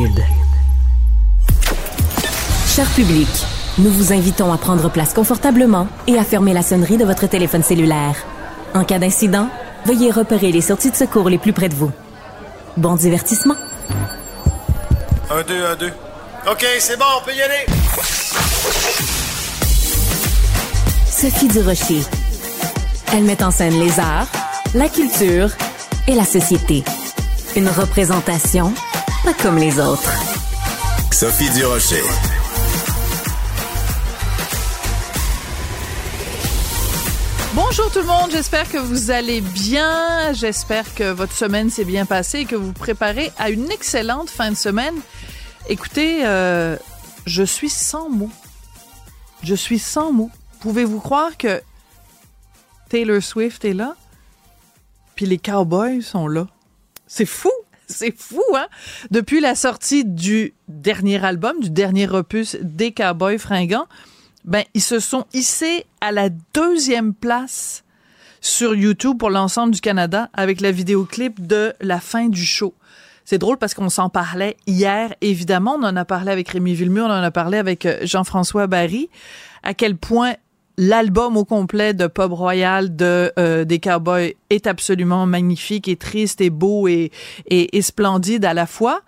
Splendide. Cher public, nous vous invitons à prendre place confortablement et à fermer la sonnerie de votre téléphone cellulaire. En cas d'incident, veuillez repérer les sorties de secours les plus près de vous. Bon divertissement. 1, 2, 1, 2. OK, c'est bon, on peut y aller. Sophie Durocher. Elle met en scène les arts, la culture et la société. Une représentation pas comme les autres. Sophie Durocher. Bonjour tout le monde, j'espère que vous allez bien, j'espère que votre semaine s'est bien passée et que vous vous préparez à une excellente fin de semaine. Écoutez, je suis sans mots. Je suis sans mots. Pouvez-vous croire que Taylor Swift est là, puis les Cowboys sont là? C'est fou! C'est fou, hein? Depuis la sortie du dernier album, du dernier opus des Cowboys fringants, ben, ils se sont hissés à la 2e place sur YouTube pour l'ensemble du Canada avec la vidéoclip de la fin du show. C'est drôle parce qu'on s'en parlait hier, évidemment. On en a parlé avec Rémi Villemur, on en a parlé avec Jean-François Barry, à quel point l'album au complet de Pub Royal des Cowboys est absolument magnifique et triste et beau et splendide à la fois.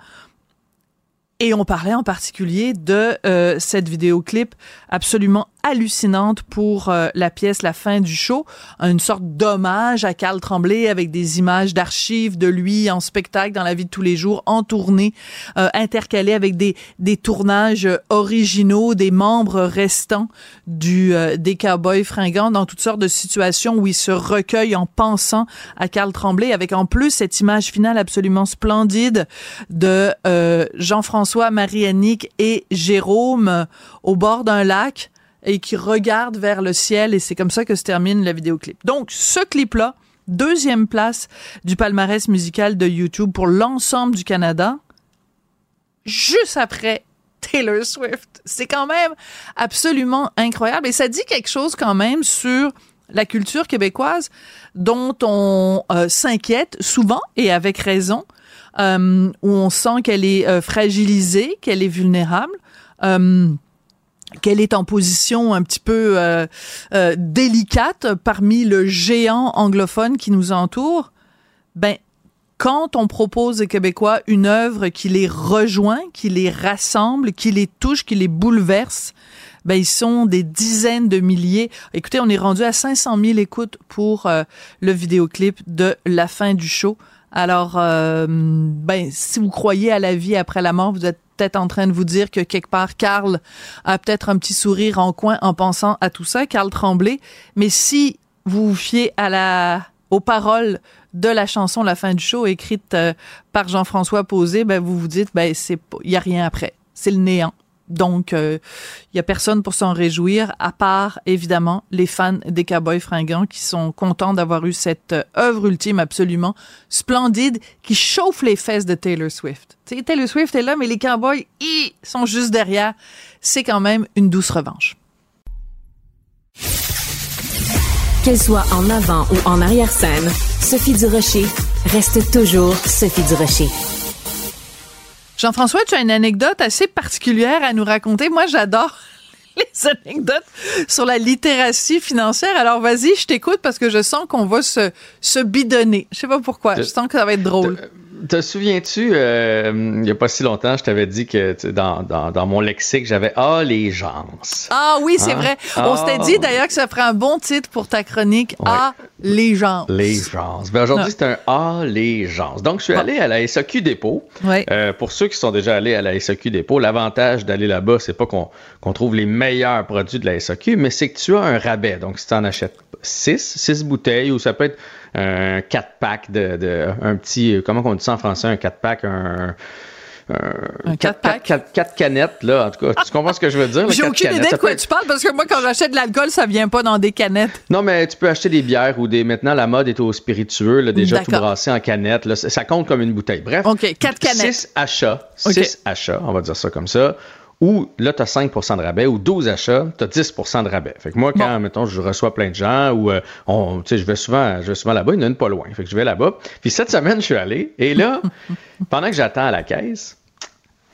Et on parlait en particulier de cette vidéoclip absolument hallucinante pour la pièce La fin du show, une sorte d'hommage à Carl Tremblay avec des images d'archives de lui en spectacle dans la vie de tous les jours, en tournée, intercalé avec des tournages originaux des membres restants des Cowboys fringants dans toutes sortes de situations où ils se recueillent en pensant à Carl Tremblay, avec en plus cette image finale absolument splendide de Jean-François, Marie-Annick et Jérôme au bord d'un lac et qui regardent vers le ciel, et c'est comme ça que se termine la vidéoclip. Donc, ce clip-là, 2e place du palmarès musical de YouTube pour l'ensemble du Canada, juste après Taylor Swift. C'est quand même absolument incroyable, et ça dit quelque chose quand même sur la culture québécoise dont on s'inquiète souvent, et avec raison, où on sent qu'elle est fragilisée, qu'elle est vulnérable, qu'elle est en position un petit peu délicate parmi le géant anglophone qui nous entoure. Ben, quand on propose aux Québécois une œuvre qui les rejoint, qui les rassemble, qui les touche, qui les bouleverse, ben, ils sont des dizaines de milliers. Écoutez, on est rendu à 500 000 écoutes pour le vidéoclip de La fin du show. Alors, ben, si vous croyez à la vie après la mort, vous êtes peut-être en train de vous dire que quelque part, Carl a peut-être un petit sourire en coin en pensant à tout ça, Carl Tremblay. Mais si vous vous fiez aux paroles de la chanson La fin du show, écrite par Jean-François Posé, ben, vous vous dites, ben, il y a rien après. C'est le néant. Donc, il y a personne pour s'en réjouir, à part, évidemment, les fans des Cowboys fringants qui sont contents d'avoir eu cette œuvre ultime absolument splendide qui chauffe les fesses de Taylor Swift. Tu sais, Taylor Swift est là, mais les Cowboys, ils sont juste derrière. C'est quand même une douce revanche. Qu'elle soit en avant ou en arrière-scène, Sophie Durocher reste toujours Sophie Durocher. Jean-François, tu as une anecdote assez particulière à nous raconter. Moi, j'adore les anecdotes sur la littératie financière. Alors, vas-y, je t'écoute parce que je sens qu'on va se bidonner. Je sais pas pourquoi. Je sens que ça va être drôle. Te souviens-tu, il n'y a pas si longtemps, je t'avais dit que dans mon lexique, j'avais allégeance. Ah oui, c'est vrai. On s'était dit d'ailleurs que ça ferait un bon titre pour ta chronique, ouais. Allégeance. Allégeance. Ben aujourd'hui, c'est un allégeance. Donc, je suis allé à la SAQ Dépôt. Ouais. Pour ceux qui sont déjà allés à la SAQ Dépôt, l'avantage d'aller là-bas, c'est pas qu'on trouve les meilleurs produits de la SAQ, mais c'est que tu as un rabais. Donc, si tu en achètes 6 bouteilles, ou ça peut être un 4-pack un petit, comment on dit ça en français, un 4-pack, un 4 canettes, là, en tout cas. Tu comprends ce que je veux dire? J'ai aucune idée de quoi tu parles, parce que moi, quand j'achète de l'alcool, ça vient pas dans des canettes. Non, mais tu peux acheter des bières ou maintenant, la mode est au spiritueux, là, déjà tout brassé en canettes. Là, ça compte comme une bouteille. Bref, 4 canettes. 6 achats, on va dire ça comme ça. Ou là, tu as 5% de rabais, ou 12 achats, tu as 10% de rabais. Fait que moi, quand, mettons, je reçois plein de gens, ou je vais souvent là-bas, il y en a une pas loin. Fait que je vais là-bas. Puis cette semaine, je suis allé, et là, pendant que j'attends à la caisse,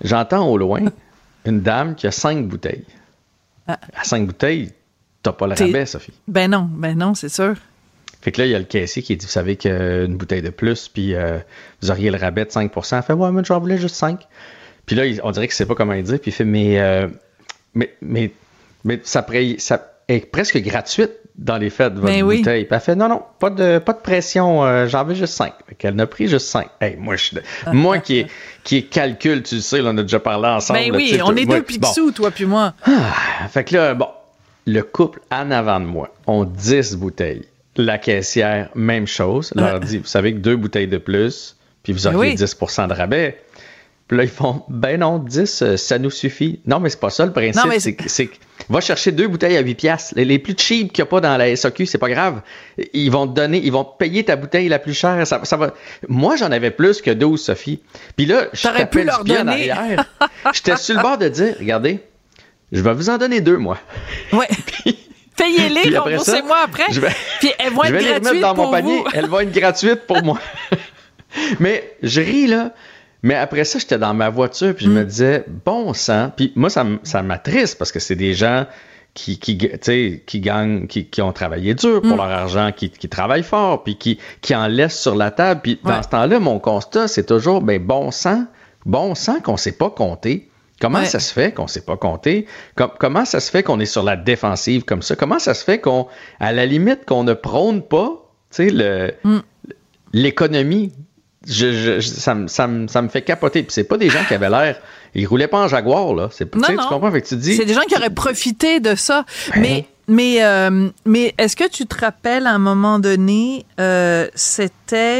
j'entends au loin une dame qui a 5 bouteilles. À 5 bouteilles, t'as pas le rabais, Sophie. Ben non, c'est sûr. Fait que là, il y a le caissier qui dit, vous savez qu'une bouteille de plus, puis vous auriez le rabais de 5%. Elle fait, ouais, mais j'en voulais juste 5. Puis là, on dirait qu'il sait pas comment il dit. Puis il fait, mais ça est presque gratuite dans les fêtes de votre bouteille. Puis elle fait, non, pas de pression, j'en veux juste 5. Fait qu'elle n'a pris juste 5. Hey, moi qui est calcul, tu le sais, là, on a déjà parlé ensemble. Ben oui, on est deux pixous, toi puis moi. Fait que là, le couple en avant de moi ont 10 bouteilles. La caissière, même chose, leur dit, vous savez que 2 bouteilles de plus, puis vous auriez 10% de rabais. Puis là, ils font, ben non, 10, ça nous suffit. Non, mais c'est pas ça le principe. Non, c'est que va chercher 2 bouteilles à 8$. Les plus cheap qu'il n'y a pas dans la SAQ, c'est pas grave. Ils vont payer ta bouteille la plus chère. Ça va. Moi, j'en avais plus que 12, Sophie. Puis là, je t'appelle du pied en arrière. J'étais sur le bord de dire, regardez, je vais vous en donner 2, moi. Ouais. Payez-les, remboursez-moi après. Puis elles vont être gratuites pour vous. Je vais les remettre dans mon panier. Elles vont être gratuites pour moi. Mais je ris, là. Mais après ça, j'étais dans ma voiture, puis je me disais, bon sang. Puis moi, ça m'attriste parce que c'est des gens qui gagnent, qui ont travaillé dur pour leur argent, qui travaillent fort, puis qui en laissent sur la table. Puis dans ce temps-là, mon constat, c'est toujours, bon sang qu'on ne sait pas compter. Comment ça se fait qu'on ne sait pas compter? Comment ça se fait qu'on est sur la défensive comme ça? Comment ça se fait à la limite, qu'on ne prône pas, l'économie? Ça me fait capoter. Puis c'est pas des gens qui avaient l'air... Ils roulaient pas en Jaguar, là. Tu comprends? Fait que tu dis... C'est des gens qui auraient profité de ça. Mais est-ce que tu te rappelles, à un moment donné, c'était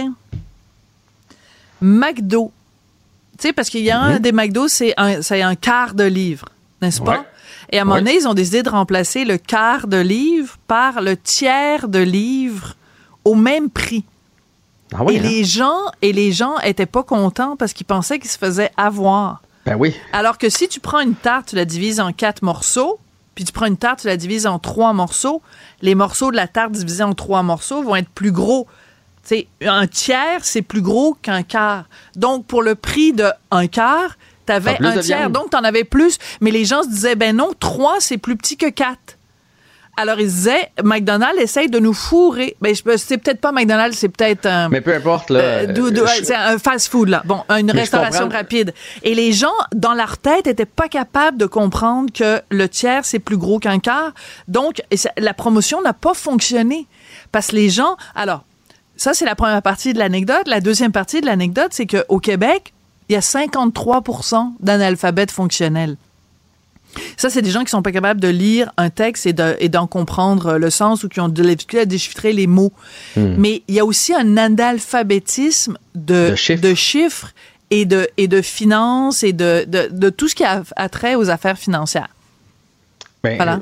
McDo. Tu sais, parce qu'il y a un des McDo, c'est un quart de livre, n'est-ce pas? Ouais. Et à un moment donné, ils ont décidé de remplacer le quart de livre par le tiers de livre au même prix. Ah oui, et les gens étaient pas contents parce qu'ils pensaient qu'ils se faisaient avoir. Ben oui. Alors que si tu prends une tarte, tu la divises en 4 morceaux, puis tu prends une tarte, tu la divises en 3 morceaux, les morceaux de la tarte divisés en 3 morceaux vont être plus gros. T'sais, un tiers, c'est plus gros qu'un quart. Donc, pour le prix d'un quart, t'avais un tiers. Donc, t'en avais plus. Mais les gens se disaient, ben non, 3, c'est plus petit que 4. Alors, ils disaient, McDonald's essaye de nous fourrer. Ben, c'est peut-être pas McDonald's, c'est peut-être un... Mais peu importe, là. C'est un fast-food, là. Bon, une restauration rapide. Et les gens, dans leur tête, étaient pas capables de comprendre que le tiers, c'est plus gros qu'un quart. Donc, la promotion n'a pas fonctionné. Parce que les gens... Alors, ça, c'est la première partie de l'anecdote. La deuxième partie de l'anecdote, c'est qu'au Québec, il y a 53% d'analphabètes fonctionnels. Ça, c'est des gens qui sont pas capables de lire un texte et d'en comprendre le sens ou qui ont de la difficulté à déchiffrer les mots. Mais il y a aussi un analphabétisme de chiffres et de finances et de tout ce qui a trait aux affaires financières. Ben, voilà.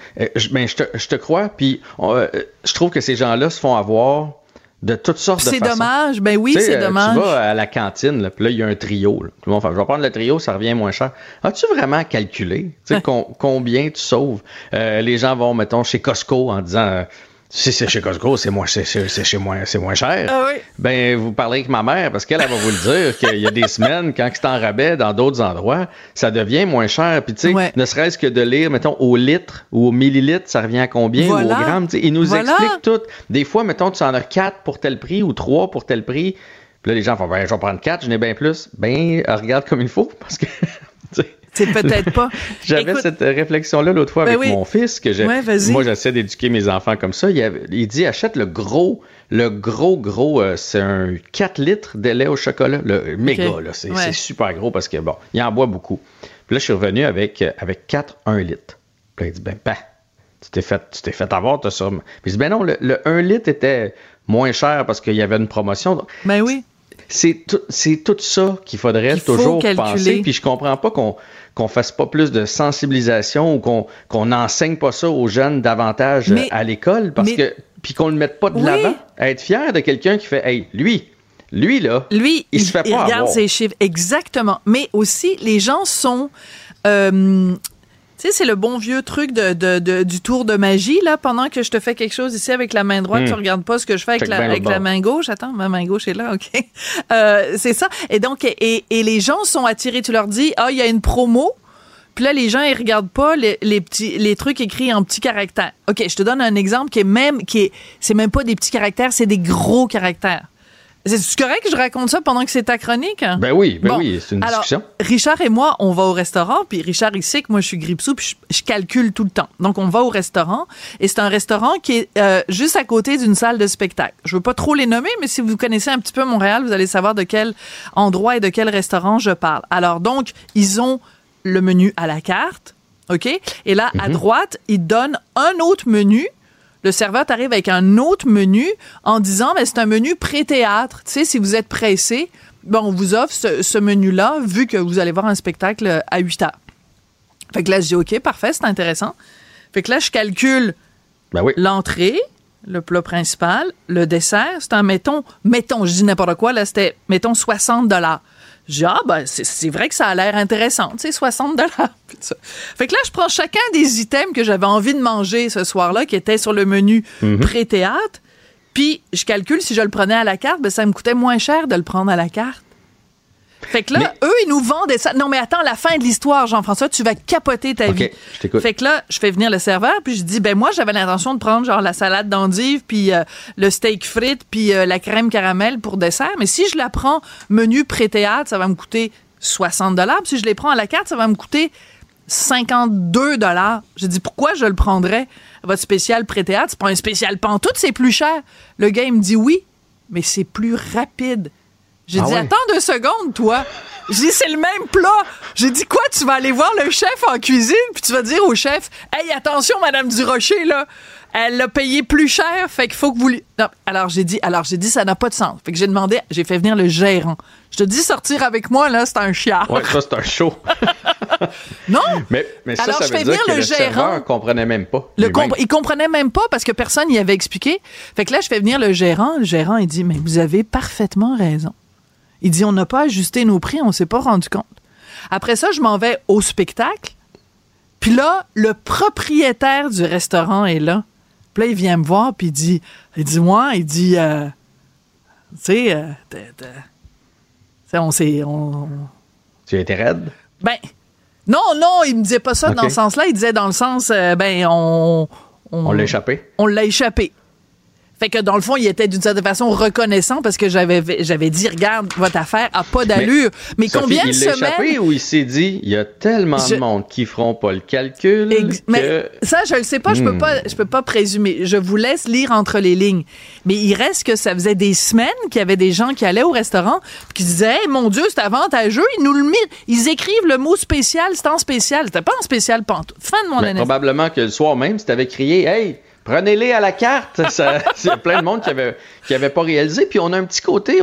Je te crois, puis je trouve que ces gens-là se font avoir de toutes sortes de façons. C'est dommage. Ben oui, c'est dommage. Tu vas à la cantine, puis là, il y a un trio. Là. Tout le monde fait, je vais prendre le trio, ça revient moins cher. As-tu vraiment calculé combien tu sauves? Les gens vont, mettons, chez Costco en disant... Si c'est chez Costco, c'est moins cher. Ah oui. Ben, vous parlez avec ma mère, parce qu'elle va vous le dire qu'il y a des semaines, quand c'est en rabais dans d'autres endroits, ça devient moins cher. Puis, tu sais, ne serait-ce que de lire, mettons, au litre ou au millilitre, ça revient à combien, ou au gramme. Ils nous expliquent tout. Des fois, mettons, tu en as 4 pour tel prix ou 3 pour tel prix. Puis là, les gens font, ben, je vais prendre 4, je n'ai bien plus. Ben, regarde comme il faut, parce que... C'est peut-être pas. J'avais cette réflexion-là l'autre fois avec mon fils, que moi, j'essaie d'éduquer mes enfants comme ça. Il dit, achète le gros, c'est un 4 litres de lait au chocolat. Le méga, là, c'est super gros parce que, bon, il en boit beaucoup. Puis là, je suis revenu avec 4 1 litre. Puis là, il dit, tu t'es fait avoir, t'as ça. Puis je dis, ben non, le 1 litre était moins cher parce qu'il y avait une promotion. Ben oui. C'est tout ça qu'il faudrait toujours penser. Puis je comprends pas qu'on fasse pas plus de sensibilisation ou qu'on n'enseigne pas ça aux jeunes davantage à l'école, puis qu'on le mette pas de l'avant. À être fier de quelqu'un qui fait, hey, lui là, il se fait pas avoir. Il regarde ses chiffres, exactement. Mais aussi, les gens sont... tu Tu sais, c'est le bon vieux truc du tour de magie, là. Pendant que je te fais quelque chose ici avec la main droite, tu regardes pas ce que je fais avec la main gauche. Attends, ma main gauche est là, OK. C'est ça. Et donc, et les gens sont attirés. Tu leur dis, il y a une promo. Puis là, les gens, ils regardent pas les trucs écrits en petits caractères. OK, je te donne un exemple c'est même pas des petits caractères, c'est des gros caractères. C'est correct que je raconte ça pendant que c'est ta chronique? Ben oui, c'est une discussion. Alors, Richard et moi, on va au restaurant, puis Richard, il sait que moi, je suis grippe-sous, puis je calcule tout le temps. Donc, on va au restaurant, et c'est un restaurant qui est juste à côté d'une salle de spectacle. Je veux pas trop les nommer, mais si vous connaissez un petit peu Montréal, vous allez savoir de quel endroit et de quel restaurant je parle. Alors, donc, ils ont le menu à la carte, OK? Et là, à droite, ils donnent un autre menu. Le serveur t'arrive avec un autre menu en disant, mais c'est un menu pré-théâtre. Tu sais, si vous êtes pressé, on vous offre ce menu-là, vu que vous allez voir un spectacle à 8 heures. Fait que là, je dis, OK, parfait, c'est intéressant. Fait que là, je calcule l'entrée, le plat principal, le dessert. C'est un, mettons, je dis n'importe quoi, là, c'était, mettons, $60. Je dis, c'est vrai que ça a l'air intéressant, tu sais, $60. Fait que là, je prends chacun des items que j'avais envie de manger ce soir-là, qui étaient sur le menu pré-théâtre, puis je calcule, si je le prenais à la carte, ça me coûtait moins cher de le prendre à la carte. Fait que là, eux, ils nous vendent ça. Non, mais attends, la fin de l'histoire, Jean-François, tu vas capoter ta vie. Je t'écoute. Fait que là, je fais venir le serveur, puis je dis, moi, j'avais l'intention de prendre genre la salade d'endive, puis le steak frites, puis la crème caramel pour dessert. Mais si je la prends menu pré-théâtre, ça va me coûter $60. Puis si je les prends à la carte, ça va me coûter $52. J'ai dit, pourquoi je le prendrais? Votre spécial pré-théâtre, c'est pas un spécial pantoute, c'est plus cher. Le gars, il me dit oui, mais c'est plus rapide. J'ai dit, attends 2 secondes, toi. J'ai dit, c'est le même plat. J'ai dit, quoi, tu vas aller voir le chef en cuisine, puis tu vas dire au chef, hey, attention, Madame Durocher, là, elle l'a payé plus cher, fait qu'il faut que vous lui... Non, alors j'ai dit, ça n'a pas de sens. Fait que j'ai fait venir le gérant. Je te dis, sortir avec moi, là, c'est un chiard. Ouais, ça, c'est un show. Non. Mais ça, alors, ça veut dire que le serveur comprenait même pas. Il comprenait même pas parce que personne n'y avait expliqué. Fait que là, je fais venir le gérant. Le gérant, il dit, mais vous avez parfaitement raison. Il dit, on n'a pas ajusté nos prix, on s'est pas rendu compte. Après ça, je m'en vais au spectacle. Puis là, le propriétaire du restaurant est là. Puis là, il vient me voir, puis tu sais, Tu as été raide? Non, il me disait pas ça dans ce sens-là. Il disait dans le sens, on l'a échappé. On l'a échappé. Fait que dans le fond, il était d'une certaine façon reconnaissant parce que j'avais dit, regarde, votre affaire a pas d'allure. Mais Sophie, combien de semaines... Il l'a échappé ou il s'est dit, il y a tellement de monde qui feront pas le calcul Mais ça, je le sais pas, je peux pas présumer. Je vous laisse lire entre les lignes. Mais il reste que ça faisait des semaines qu'il y avait des gens qui allaient au restaurant et qui disaient, hey, mon Dieu, c'est avantageux, ils nous le mettent. Ils écrivent le mot spécial, c'est en spécial. C'était pas en spécial pantoute. Fin de mon année. Probablement que le soir même, si t'avais crié, hey, prenez-les à la carte. C'est plein de monde qui avait pas réalisé. Puis on a un petit côté,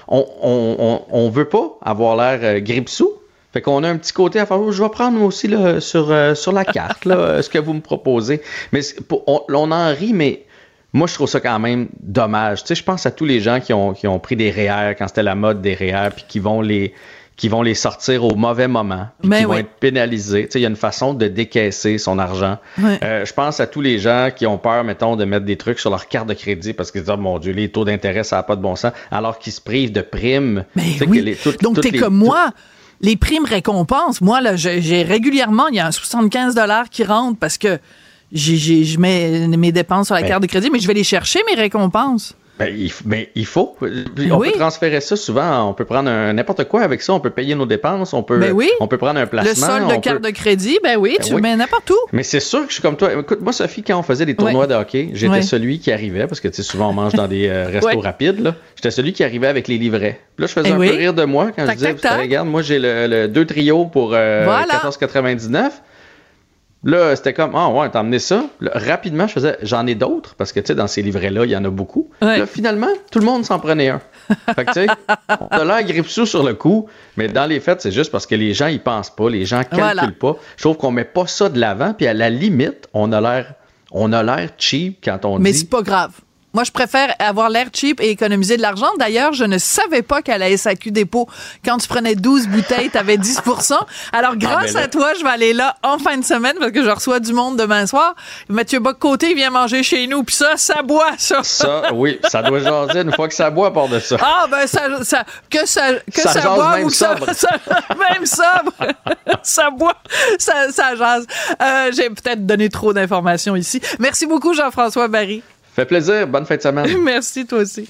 on veut pas avoir l'air grippe-sous. Fait qu'on a un petit côté à faire, je vais prendre aussi là, sur la carte là, ce que vous me proposez. Mais on en rit, mais moi, je trouve ça quand même dommage. Tu sais, je pense à tous les gens qui ont pris des REER quand c'était la mode des REER, puis qui vont les sortir au mauvais moment, puis qui vont être pénalisés. Tu sais, il y a une façon de décaisser son argent. Je pense à tous les gens qui ont peur, mettons, de mettre des trucs sur leur carte de crédit parce qu'ils disent, oh mon Dieu, les taux d'intérêt, ça n'a pas de bon sens, alors qu'ils se privent de primes. Donc, t'es comme moi. Les primes récompenses, moi, là, j'ai régulièrement, il y a un 75$ qui rentre parce que je mets mes dépenses sur la carte de crédit, mais je vais les chercher, mes récompenses. Il faut. On peut transférer ça souvent. On peut prendre n'importe quoi avec ça. On peut payer nos dépenses. On peut prendre un placement. Le solde de carte de crédit, tu le mets n'importe où. Mais c'est sûr que je suis comme toi. Écoute, moi, Sophie, quand on faisait des tournois de hockey, j'étais celui qui arrivait, parce que tu sais, souvent on mange dans des restos rapides, là. J'étais celui qui arrivait avec les livrets. Puis là, je faisais un peu rire de moi quand je disais, regarde, moi, j'ai le 2 trios pour $14,99. Là, c'était comme, t'as emmené ça. Là, rapidement, je faisais, j'en ai d'autres, parce que, tu sais, dans ces livrets-là, il y en a beaucoup. Là, finalement, tout le monde s'en prenait un. Fait que, tu sais, on a l'air grippe-sous sur le coup, mais dans les faits, c'est juste parce que les gens, ils pensent pas, les gens calculent pas. Je trouve qu'on met pas ça de l'avant, puis à la limite, on a l'air cheap quand on dit... Mais c'est pas grave. Moi, je préfère avoir l'air cheap et économiser de l'argent. D'ailleurs, je ne savais pas qu'à la SAQ Dépôt, quand tu prenais 12 bouteilles, t'avais 10%. Alors, grâce à toi, je vais aller là en fin de semaine parce que je reçois du monde demain soir. Mathieu Bock-Côté vient manger chez nous. Puis ça boit, ça. Ça, oui, ça doit jaser une fois que ça boit à part de ça. Ah, ben, ça boit même ou sobre. même sobre. Ça boit, ça jase. J'ai peut-être donné trop d'informations ici. Merci beaucoup, Jean-François Barry. Fait plaisir. Bonne fin de semaine. Merci, toi aussi.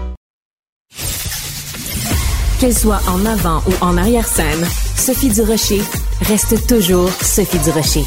Qu'elle soit en avant ou en arrière-scène, Sophie Durocher reste toujours Sophie Durocher.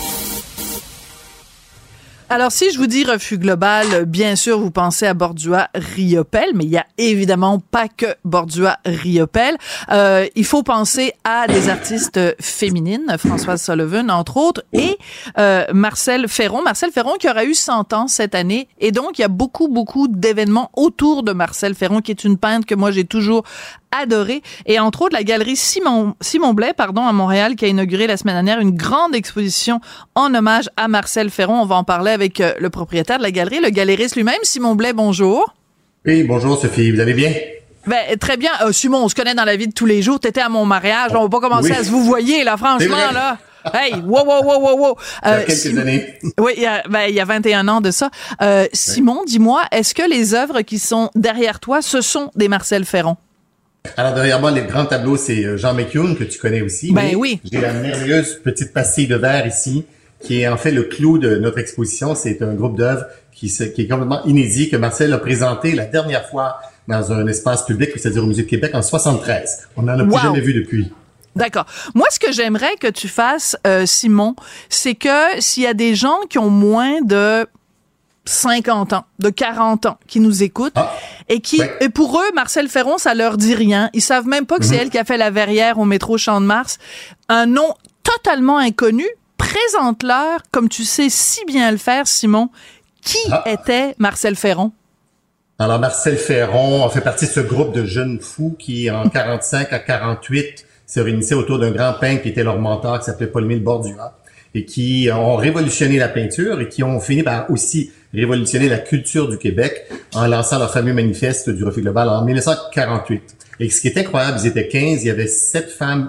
Alors, si je vous dis refus global, bien sûr, vous pensez à Bordua-Riopelle, mais il y a évidemment pas que Bordua-Riopelle. Il faut penser à des artistes féminines, Françoise Sullivan, entre autres, et Marcelle Ferron. Marcelle Ferron qui aura eu 100 ans cette année, et donc il y a beaucoup d'événements autour de Marcelle Ferron, qui est une peintre que moi j'ai toujours adoré. Et entre autres, la galerie Simon Blais, à Montréal, qui a inauguré la semaine dernière une grande exposition en hommage à Marcelle Ferron. On va en parler avec le propriétaire de la galerie, le galériste lui-même. Simon Blais, bonjour. Oui, bonjour Sophie, vous allez bien? Ben, très bien. Simon, on se connaît dans la vie de tous les jours. T'étais à mon mariage. On va pas commencer à se vous voyer, là, franchement, là. Hey, wow. Il y a quelques années. Oui, il y a 21 ans de ça. Simon, dis-moi, est-ce que les œuvres qui sont derrière toi, ce sont des Marcelle Ferron? Alors, derrière moi, le grand tableau, c'est Jean McCune, que tu connais aussi. Ben oui. J'ai la merveilleuse petite pastille de verre ici, qui est en fait le clou de notre exposition. C'est un groupe d'œuvres qui est complètement inédit, que Marcel a présenté la dernière fois dans un espace public, c'est-à-dire au Musée de Québec, en 73. On n'en a plus jamais vu depuis. D'accord. Moi, ce que j'aimerais que tu fasses, Simon, c'est que s'il y a des gens qui ont moins de 50 ans, de 40 ans, qui nous écoutent, et pour eux, Marcelle Ferron, ça leur dit rien. Ils savent même pas que c'est elle qui a fait la verrière au métro Champ-de-Mars. Un nom totalement inconnu. Présente-leur, comme tu sais si bien le faire, Simon, qui était Marcelle Ferron? Alors, Marcelle Ferron a fait partie de ce groupe de jeunes fous qui, en 45 à 48, se réunissaient autour d'un grand peintre qui était leur mentor, qui s'appelait Paul-Émile Bordua, et qui ont révolutionné la peinture et qui ont fini par aussi révolutionner la culture du Québec en lançant leur fameux manifeste du refus global en 1948. Et ce qui est incroyable, ils étaient 15, il y avait 7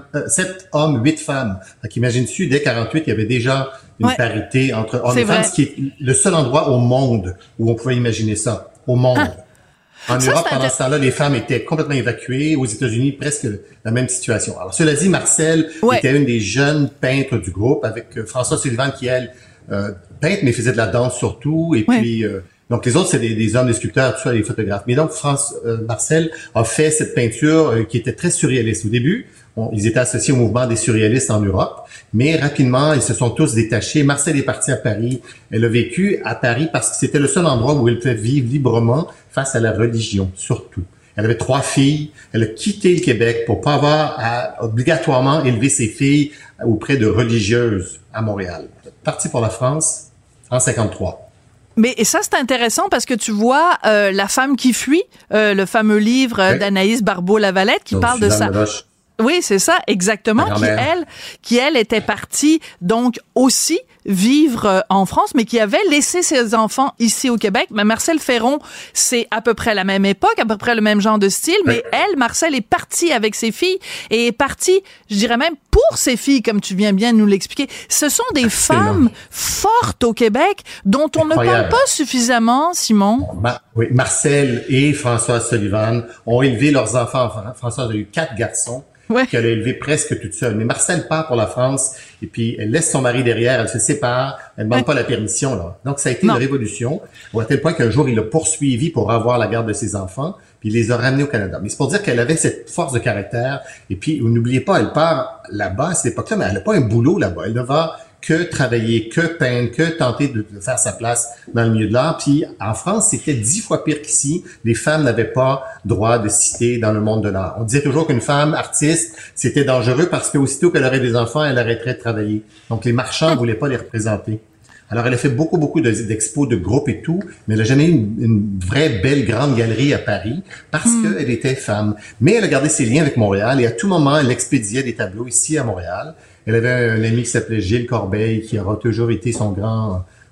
hommes, 8 femmes. Donc imagine-tu, dès 48, il y avait déjà une parité entre hommes et femmes, ce qui est le seul endroit au monde où on pouvait imaginer ça, au monde. En Europe, pendant ce temps-là, les femmes étaient complètement évacuées. Aux États-Unis, presque la même situation. Alors, cela dit, Marcelle était une des jeunes peintres du groupe, avec Françoise Sullivan qui, elle, peintre, mais faisait de la danse surtout. Et puis, donc les autres, c'est des hommes, des sculpteurs, tout ça, des photographes. Mais donc, Marcelle a fait cette peinture qui était très surréaliste. Au début, ils étaient associés au mouvement des surréalistes en Europe, mais rapidement, ils se sont tous détachés. Marcelle est partie à Paris. Elle a vécu à Paris parce que c'était le seul endroit où elle pouvait vivre librement face à la religion, surtout. Elle avait 3 filles. Elle a quitté le Québec pour pas avoir à obligatoirement élever ses filles auprès de religieuses à Montréal. Partie pour la France en 53. Mais ça, c'est intéressant parce que tu vois La femme qui fuit, le fameux livre d'Anaïs Barbeau-Lavalette qui parle de ça. Oui, c'est ça, exactement. Qui elle était partie donc aussi vivre en France, mais qui avait laissé ses enfants ici au Québec. Mais Marcelle Ferron, c'est à peu près la même époque, à peu près le même genre de style, mais elle, Marcelle, est partie avec ses filles et est partie, je dirais même pour ses filles, comme tu viens bien nous l'expliquer. Ce sont des femmes fortes au Québec dont on ne parle pas suffisamment, Simon. Oui, Marcelle et Françoise Sullivan ont élevé leurs enfants. Françoise a eu 4 garçons. Qu'elle a élevé presque toute seule. Mais Marcelle part pour la France et puis elle laisse son mari derrière, elle se sépare, elle ne demande pas la permission, là. Donc ça a été une révolution, à tel point qu'un jour il l'a poursuivi pour avoir la garde de ses enfants, puis il les a ramenés au Canada. Mais c'est pour dire qu'elle avait cette force de caractère, et puis n'oubliez pas, elle part là-bas à cette époque-là, mais elle n'a pas un boulot là-bas, elle ne va que travailler, que peindre, que tenter de faire sa place dans le milieu de l'art. Puis en France, c'était 10 fois pire qu'ici. Les femmes n'avaient pas droit de citer dans le monde de l'art. On disait toujours qu'une femme artiste, c'était dangereux parce que aussitôt qu'elle aurait des enfants, elle arrêterait de travailler. Donc les marchands ne voulaient pas les représenter. Alors elle a fait beaucoup d'expos, de groupes et tout, mais elle n'a jamais eu une vraie belle grande galerie à Paris parce qu'elle était femme. Mais elle a gardé ses liens avec Montréal et à tout moment, elle expédiait des tableaux ici à Montréal. Elle avait un ami qui s'appelait Gilles Corbeil, qui aura toujours été son grand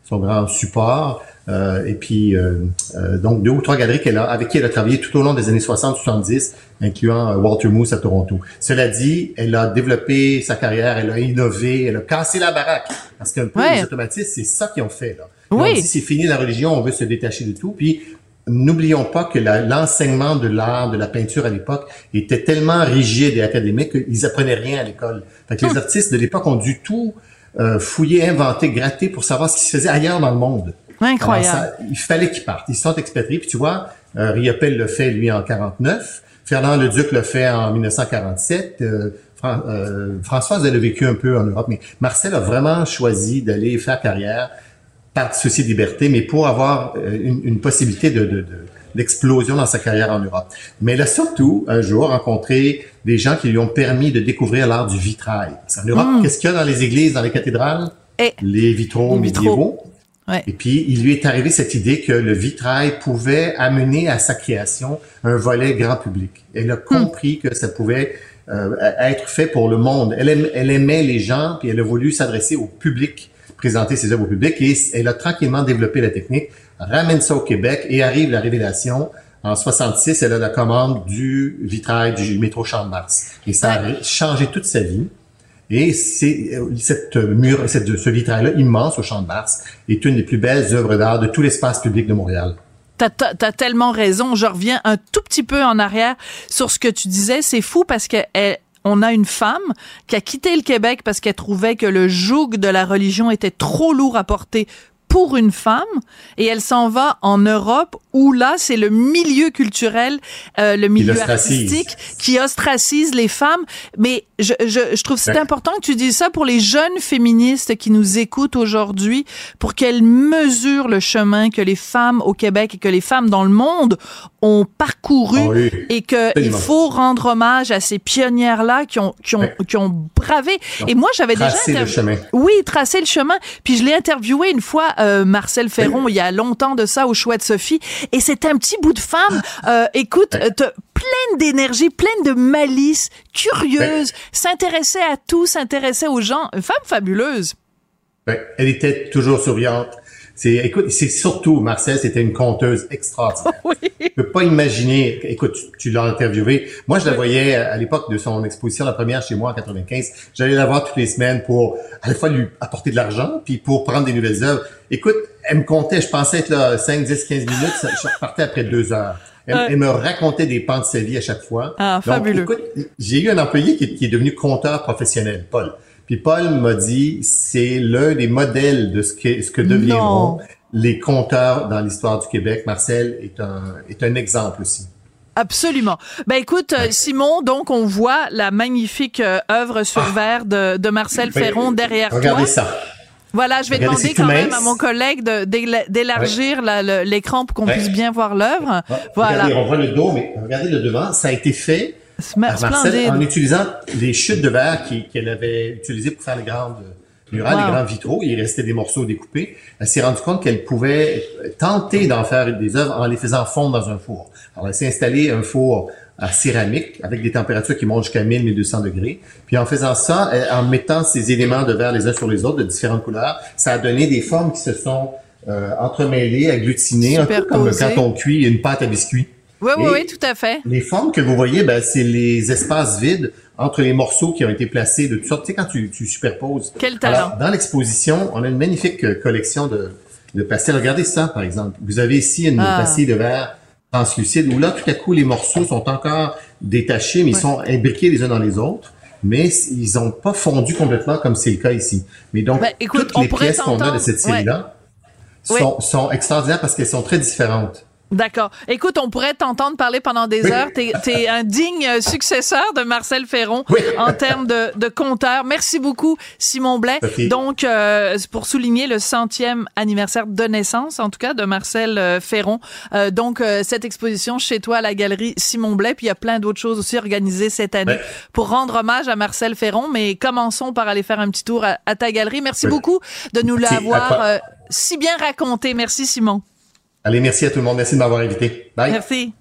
son grand support. Et puis, donc, 2 ou 3 galeries avec qui elle a travaillé tout au long des années 60-70, incluant Walter Moose à Toronto. Cela dit, elle a développé sa carrière, elle a innové, elle a cassé la baraque. Parce qu'un peu, les automatistes, c'est ça qu'ils ont fait, là. Ils ont dit, c'est fini la religion, on veut se détacher de tout. Puis, n'oublions pas que l'enseignement de l'art, de la peinture à l'époque, était tellement rigide et académique qu'ils apprenaient rien à l'école. Fait que les artistes de l'époque ont dû tout fouiller, inventer, gratter pour savoir ce qui se faisait ailleurs dans le monde. Incroyable. Il fallait qu'ils partent. Ils sont expatriés. Puis tu vois, Riopelle le fait, lui, en 49. Fernand Leduc le fait en 1947. Françoise, elle a vécu un peu en Europe. Mais Marcel a vraiment choisi d'aller faire carrière par souci de liberté, mais pour avoir une possibilité d'explosion dans sa carrière en Europe. Mais elle a surtout, un jour, rencontré des gens qui lui ont permis de découvrir l'art du vitrail. En Europe, qu'est-ce qu'il y a dans les églises, dans les cathédrales? Les vitraux médiévaux. Ouais. Et puis, il lui est arrivé cette idée que le vitrail pouvait amener à sa création un volet grand public. Elle a compris que ça pouvait être fait pour le monde. Elle aimait les gens, puis elle a voulu s'adresser au public, présenter ses œuvres au public, et elle a tranquillement développé la technique, ramène ça au Québec, et arrive la révélation. En 66, elle a la commande du vitrail du métro Champ-de-Mars. Et ça a changé toute sa vie. Et ce vitrail-là, immense au Champ-de-Mars, est une des plus belles œuvres d'art de tout l'espace public de Montréal. T'as tellement raison. Je reviens un tout petit peu en arrière sur ce que tu disais. C'est fou parce que on a une femme qui a quitté le Québec parce qu'elle trouvait que le joug de la religion était trop lourd à porter pour une femme, et elle s'en va en Europe où là, c'est le milieu culturel, le milieu artistique qui ostracise les femmes. Mais je trouve c'est important que tu dises ça pour les jeunes féministes qui nous écoutent aujourd'hui, pour qu'elles mesurent le chemin que les femmes au Québec et que les femmes dans le monde ont parcouru, et que il faut rendre hommage à ces pionnières-là qui ont bravé. Et moi, j'avais déjà tracé le chemin. Puis je l'ai interviewé une fois, Marcel Ferron, il y a longtemps de ça, au Chouette Sophie, et c'est un petit bout de femme, pleine d'énergie, pleine de malice, curieuse, s'intéressait à tout, s'intéressait aux gens, une femme fabuleuse. Elle était toujours souriante. C'est surtout, Marcel, c'était une conteuse extraordinaire. Je peux pas imaginer, écoute, tu l'as interviewée. Moi, je la voyais à l'époque de son exposition, la première chez moi en 95. J'allais la voir toutes les semaines pour, à la fois lui apporter de l'argent, puis pour prendre des nouvelles œuvres. Écoute, elle me comptait, je pensais être là 5, 10, 15 minutes, je repartais après 2 heures. Elle me racontait des pans de sa vie à chaque fois. Donc, fabuleux. Écoute, j'ai eu un employé qui est devenu conteur professionnel, Paul. Puis Paul m'a dit, c'est l'un des modèles de ce que deviendront les conteurs dans l'histoire du Québec. Marcel est un exemple aussi. Absolument. Ben écoute, Simon, donc on voit la magnifique œuvre sur verre de Marcel Ferron derrière toi. Regardez ça. Voilà, je vais demander quand même à mon collègue d'élargir l'écran pour qu'on puisse bien voir l'œuvre. Voilà. Regardez, on voit le dos, mais regardez le devant, ça a été fait par Marcel en utilisant les chutes de verre qu'elle avait utilisées pour faire les grandes murales, les grands vitraux. Il restait des morceaux découpés. Elle s'est rendue compte qu'elle pouvait tenter d'en faire des œuvres en les faisant fondre dans un four. Alors, elle s'est installée un four à céramique avec des températures qui montent jusqu'à 1000-1200 degrés. Puis en faisant ça, en mettant ces éléments de verre les uns sur les autres de différentes couleurs, ça a donné des formes qui se sont entremêlées, agglutinées, un peu comme quand on cuit une pâte à biscuits. Oui, tout à fait. Les formes que vous voyez, c'est les espaces vides entre les morceaux qui ont été placés de toutes sortes. Tu sais, quand tu superposes. Quel talent. Alors, dans l'exposition, on a une magnifique collection de pastels. Regardez ça, par exemple. Vous avez ici une pastille de verre translucide où là, tout à coup, les morceaux sont encore détachés, mais ils sont imbriqués les uns dans les autres. Mais ils ont pas fondu complètement comme c'est le cas ici. Mais donc, toutes les pièces qu'on a de cette série-là sont extraordinaires parce qu'elles sont très différentes. D'accord. Écoute, on pourrait t'entendre parler pendant des heures. T'es un digne successeur de Marcel Ferron en termes de conteur. Merci beaucoup, Simon Blais. Donc, pour souligner le 100e anniversaire de naissance, en tout cas, de Marcel Ferron. Donc, cette exposition chez toi à la galerie Simon Blais. Puis, il y a plein d'autres choses aussi organisées cette année pour rendre hommage à Marcel Ferron. Mais commençons par aller faire un petit tour à ta galerie. Merci beaucoup de nous l'avoir si bien raconté. Merci, Simon. Allez, merci à tout le monde. Merci de m'avoir invité. Bye. Merci.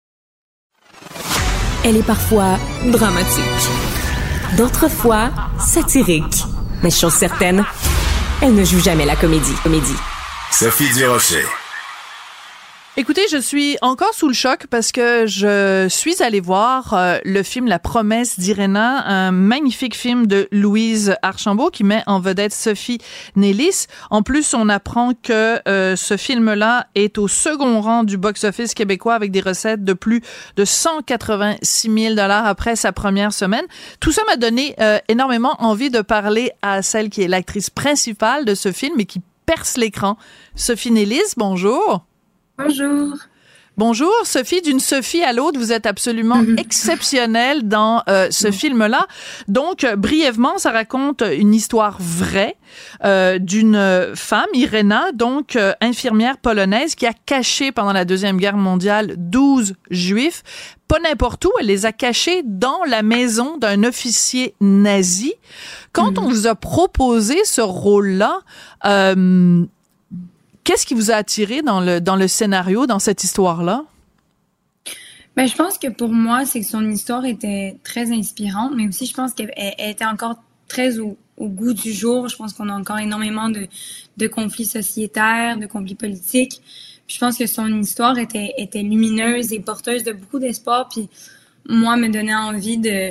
Elle est parfois dramatique, d'autres fois satirique. Mais chose certaine, elle ne joue jamais la comédie. Sophie Durocher. Écoutez, je suis encore sous le choc parce que je suis allée voir le film La promesse d'Irena, un magnifique film de Louise Archambault qui met en vedette Sophie Nélis. En plus, on apprend que ce film-là est au second rang du box-office québécois avec des recettes de plus de 186 000 $ après sa première semaine. Tout ça m'a donné énormément envie de parler à celle qui est l'actrice principale de ce film et qui perce l'écran. Sophie Nélis, bonjour. Bonjour. Bonjour, Sophie. D'une Sophie à l'autre, vous êtes absolument exceptionnelle dans ce film-là. Donc, brièvement, ça raconte une histoire vraie d'une femme, Irena, donc infirmière polonaise, qui a caché pendant la Deuxième Guerre mondiale 12 Juifs. Pas n'importe où, elle les a cachés dans la maison d'un officier nazi. Quand on vous a proposé ce rôle-là, qu'est-ce qui vous a attiré dans le scénario, dans cette histoire-là? Ben, je pense que pour moi, c'est que son histoire était très inspirante, mais aussi je pense qu'elle était encore très au goût du jour. Je pense qu'on a encore énormément de conflits sociétaires, de conflits politiques. Puis je pense que son histoire était lumineuse et porteuse de beaucoup d'espoir. Puis moi, me donnait envie de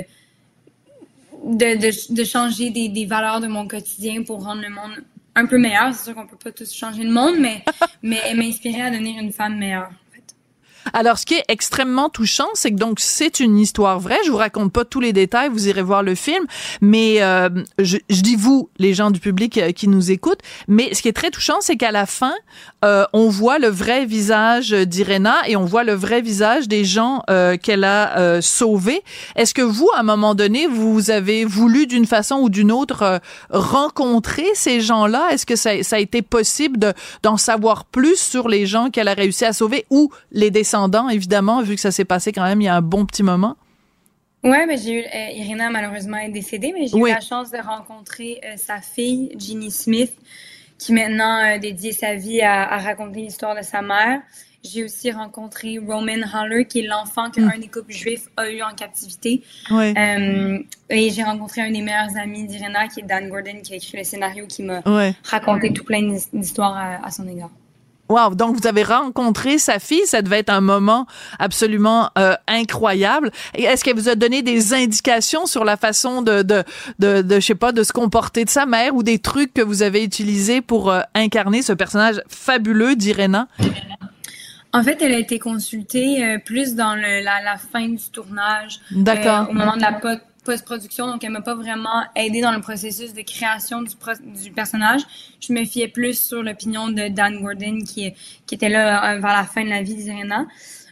changer des valeurs de mon quotidien pour rendre le monde un peu meilleur. C'est sûr qu'on peut pas tous changer le monde, mais m'inspirer à devenir une femme meilleure. Alors, ce qui est extrêmement touchant, c'est que donc c'est une histoire vraie. Je vous raconte pas tous les détails, vous irez voir le film, mais je dis vous, les gens du public qui nous écoutent. Mais ce qui est très touchant, c'est qu'à la fin, on voit le vrai visage d'Irena et on voit le vrai visage des gens qu'elle a sauvés. Est-ce que vous, à un moment donné, vous avez voulu d'une façon ou d'une autre rencontrer ces gens-là? Est-ce que ça a été possible d'en savoir plus sur les gens qu'elle a réussi à sauver ou les descendants, évidemment, vu que ça s'est passé quand même il y a un bon petit moment? Ouais, mais j'ai eu Irena malheureusement est décédée, mais j'ai eu la chance de rencontrer sa fille Ginny Smith, qui maintenant dédie sa vie à raconter l'histoire de sa mère. J'ai aussi rencontré Roman Haller, qui est l'enfant qu'un des couples juifs a eu en captivité. Oui. Et j'ai rencontré un des meilleurs amis d'Irena, qui est Dan Gordon, qui a écrit le scénario, qui m'a raconté tout plein d'histoires à son égard. Wow, donc vous avez rencontré sa fille, ça devait être un moment absolument incroyable. Est-ce qu'elle vous a donné des indications sur la façon de je sais pas, de se comporter de sa mère ou des trucs que vous avez utilisés pour incarner ce personnage fabuleux d'Irena? En fait, elle a été consultée plus dans la fin du tournage. D'accord. Au moment de la post-production, donc elle m'a pas vraiment aidée dans le processus de création du personnage. Je me fiais plus sur l'opinion de Dan Gordon qui était là vers la fin de la vie d'Irena.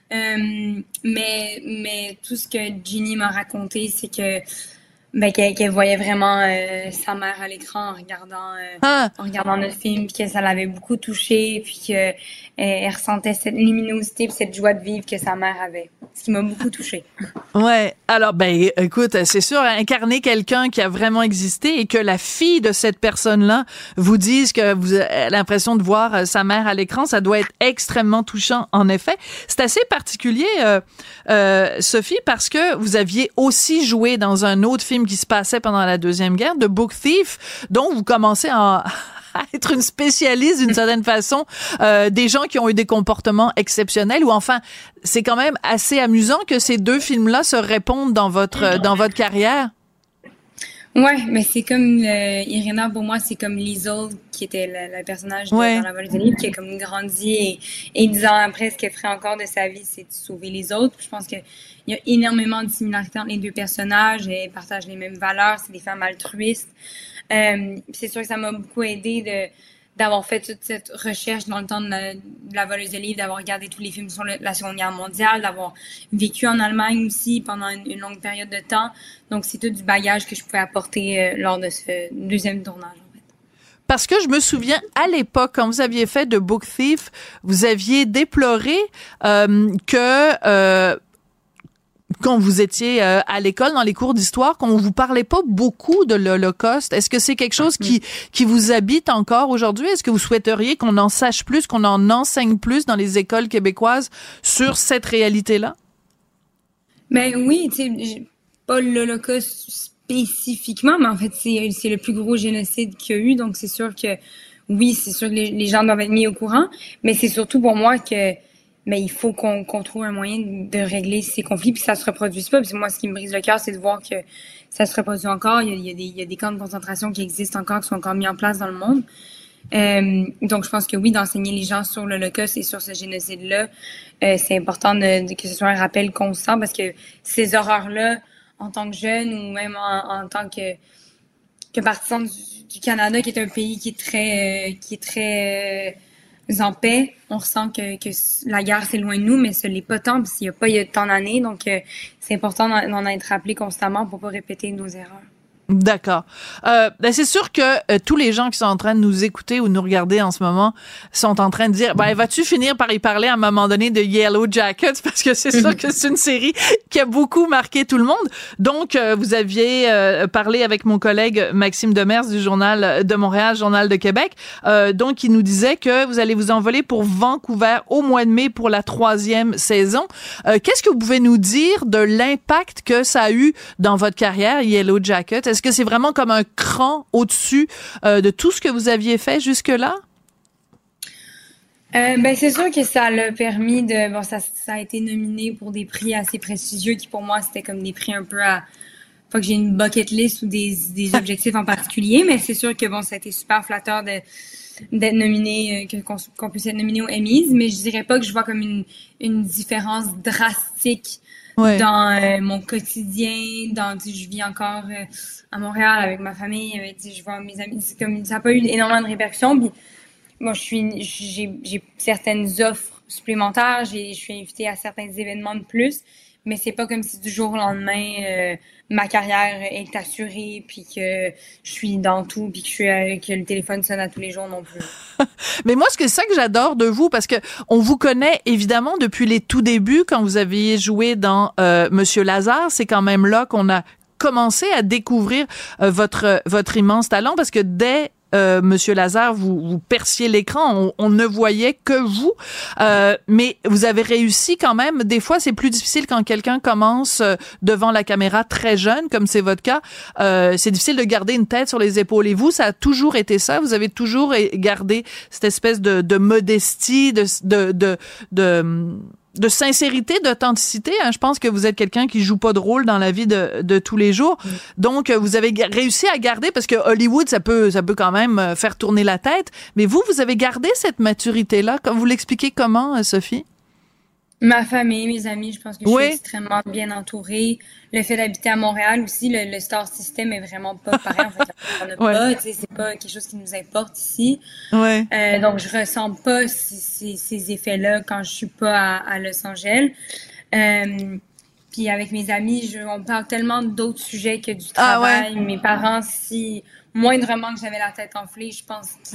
Mais tout ce que Ginny m'a raconté, c'est que qu'elle voyait vraiment sa mère à l'écran en regardant notre film, puis que ça l'avait beaucoup touchée, puis que elle ressentait cette luminosité puis cette joie de vivre que sa mère avait, ce qui m'a beaucoup touchée. Ouais, alors écoute, c'est sûr, incarner quelqu'un qui a vraiment existé et que la fille de cette personne-là vous dise que vous avez l'impression de voir sa mère à l'écran, ça doit être extrêmement touchant en effet. C'est assez particulier, Sophie, parce que vous aviez aussi joué dans un autre film qui se passait pendant la Deuxième Guerre, The Book Thief, dont vous commencez à être une spécialiste d'une certaine façon des gens qui ont eu des comportements exceptionnels, ou enfin, c'est quand même assez amusant que ces deux films-là se répondent dans votre carrière. Ouais, mais c'est comme Irena, pour moi, c'est comme Liesl, qui était le personnage dans La Voleuse de livres, qui a comme grandi et 10 ans après, ce qu'elle ferait encore de sa vie, c'est de sauver les autres. Je pense qu'il y a énormément de similarités entre les deux personnages, et ils partagent les mêmes valeurs, c'est des femmes altruistes. C'est sûr que ça m'a beaucoup aidé d'avoir fait toute cette recherche dans le temps de la Voleuse de livres, d'avoir regardé tous les films sur la Seconde Guerre mondiale, d'avoir vécu en Allemagne aussi pendant une longue période de temps. Donc, c'est tout du bagage que je pouvais apporter lors de ce deuxième tournage, en fait. Parce que je me souviens, à l'époque, quand vous aviez fait The Book Thief, vous aviez déploré que quand vous étiez à l'école, dans les cours d'histoire, qu'on vous parlait pas beaucoup de l'Holocauste. Est-ce que c'est quelque chose qui vous habite encore aujourd'hui? Est-ce que vous souhaiteriez qu'on en sache plus, qu'on en enseigne plus dans les écoles québécoises sur cette réalité-là? Ben oui, tu sais, pas l'Holocauste spécifiquement, mais en fait, c'est le plus gros génocide qu'il y a eu. Donc, c'est sûr que oui, c'est sûr que les gens doivent être mis au courant, mais c'est surtout pour moi que il faut qu'on trouve un moyen de régler ces conflits puis que ça se reproduise pas. Parce que moi, ce qui me brise le cœur, c'est de voir que ça se reproduit encore. Il y a des camps de concentration qui existent encore, qui sont encore mis en place dans le monde. Donc, je pense que oui, d'enseigner les gens sur l'Holocauste et sur ce génocide-là, c'est important que ce soit un rappel constant parce que ces horreurs-là, en tant que jeune ou même en tant que partisan du Canada, qui est un pays qui est très en paix, on ressent que la guerre c'est loin de nous, mais ce n'est pas tant parce qu'il y a tant d'années, donc c'est important d'en être rappelé constamment pour pas répéter nos erreurs. D'accord. C'est sûr que tous les gens qui sont en train de nous écouter ou nous regarder en ce moment sont en train de dire, vas-tu finir par y parler à un moment donné de Yellow Jackets? Parce que c'est sûr que c'est une série qui a beaucoup marqué tout le monde. Donc, vous aviez parlé avec mon collègue Maxime Demers du Journal de Montréal, Journal de Québec. Donc, il nous disait que vous allez vous envoler pour Vancouver au mois de mai pour la 3e saison. Qu'est-ce que vous pouvez nous dire de l'impact que ça a eu dans votre carrière, Yellow Jackets? Est-ce que c'est vraiment comme un cran au-dessus de tout ce que vous aviez fait jusque-là? C'est sûr que ça l'a permis ça a été nominé pour des prix assez prestigieux qui pour moi c'était comme des prix un peu pas que j'ai une bucket list ou des objectifs en particulier, mais c'est sûr que ça a été super flatteur d'être nominé, qu'on puisse être nominé aux Emmys, mais je dirais pas que je vois comme une différence drastique dans mon quotidien, je vis encore à Montréal avec ma famille, je vois mes amis, c'est comme ça n'a pas eu énormément de répercussions. Puis moi, j'ai certaines offres supplémentaires, je suis invitée à certains événements de plus, mais c'est pas comme si du jour au lendemain ma carrière est assurée puis que je suis dans tout puis que le téléphone sonne à tous les jours non plus. Mais moi, c'est ça que j'adore de vous parce que on vous connaît évidemment depuis les tout débuts quand vous aviez joué dans Monsieur Lazare, c'est quand même là qu'on a commencé à découvrir votre immense talent parce que dès Monsieur Lazare, vous perciez l'écran, on ne voyait que vous, mais vous avez réussi quand même. Des fois, c'est plus difficile quand quelqu'un commence devant la caméra très jeune, comme c'est votre cas. C'est difficile de garder une tête sur les épaules. Et vous, ça a toujours été ça. Vous avez toujours gardé cette espèce de modestie, de sincérité, d'authenticité. Je pense que vous êtes quelqu'un qui joue pas de rôle dans la vie de tous les jours. Donc, vous avez réussi à garder, parce que Hollywood, ça peut quand même faire tourner la tête. Mais vous avez gardé cette maturité-là. Vous l'expliquez comment, Sophie? Ma famille, mes amis, je pense que je suis extrêmement bien entourée. Le fait d'habiter à Montréal aussi, le star system est vraiment pas pareil. En fait, on a pas, c'est pas quelque chose qui nous importe ici. Donc, je ressens pas ces effets-là quand je suis pas à Los Angeles. Puis avec mes amis, on parle tellement d'autres sujets que du travail. Mes parents, si moindrement que j'avais la tête enflée, je pense qu'ils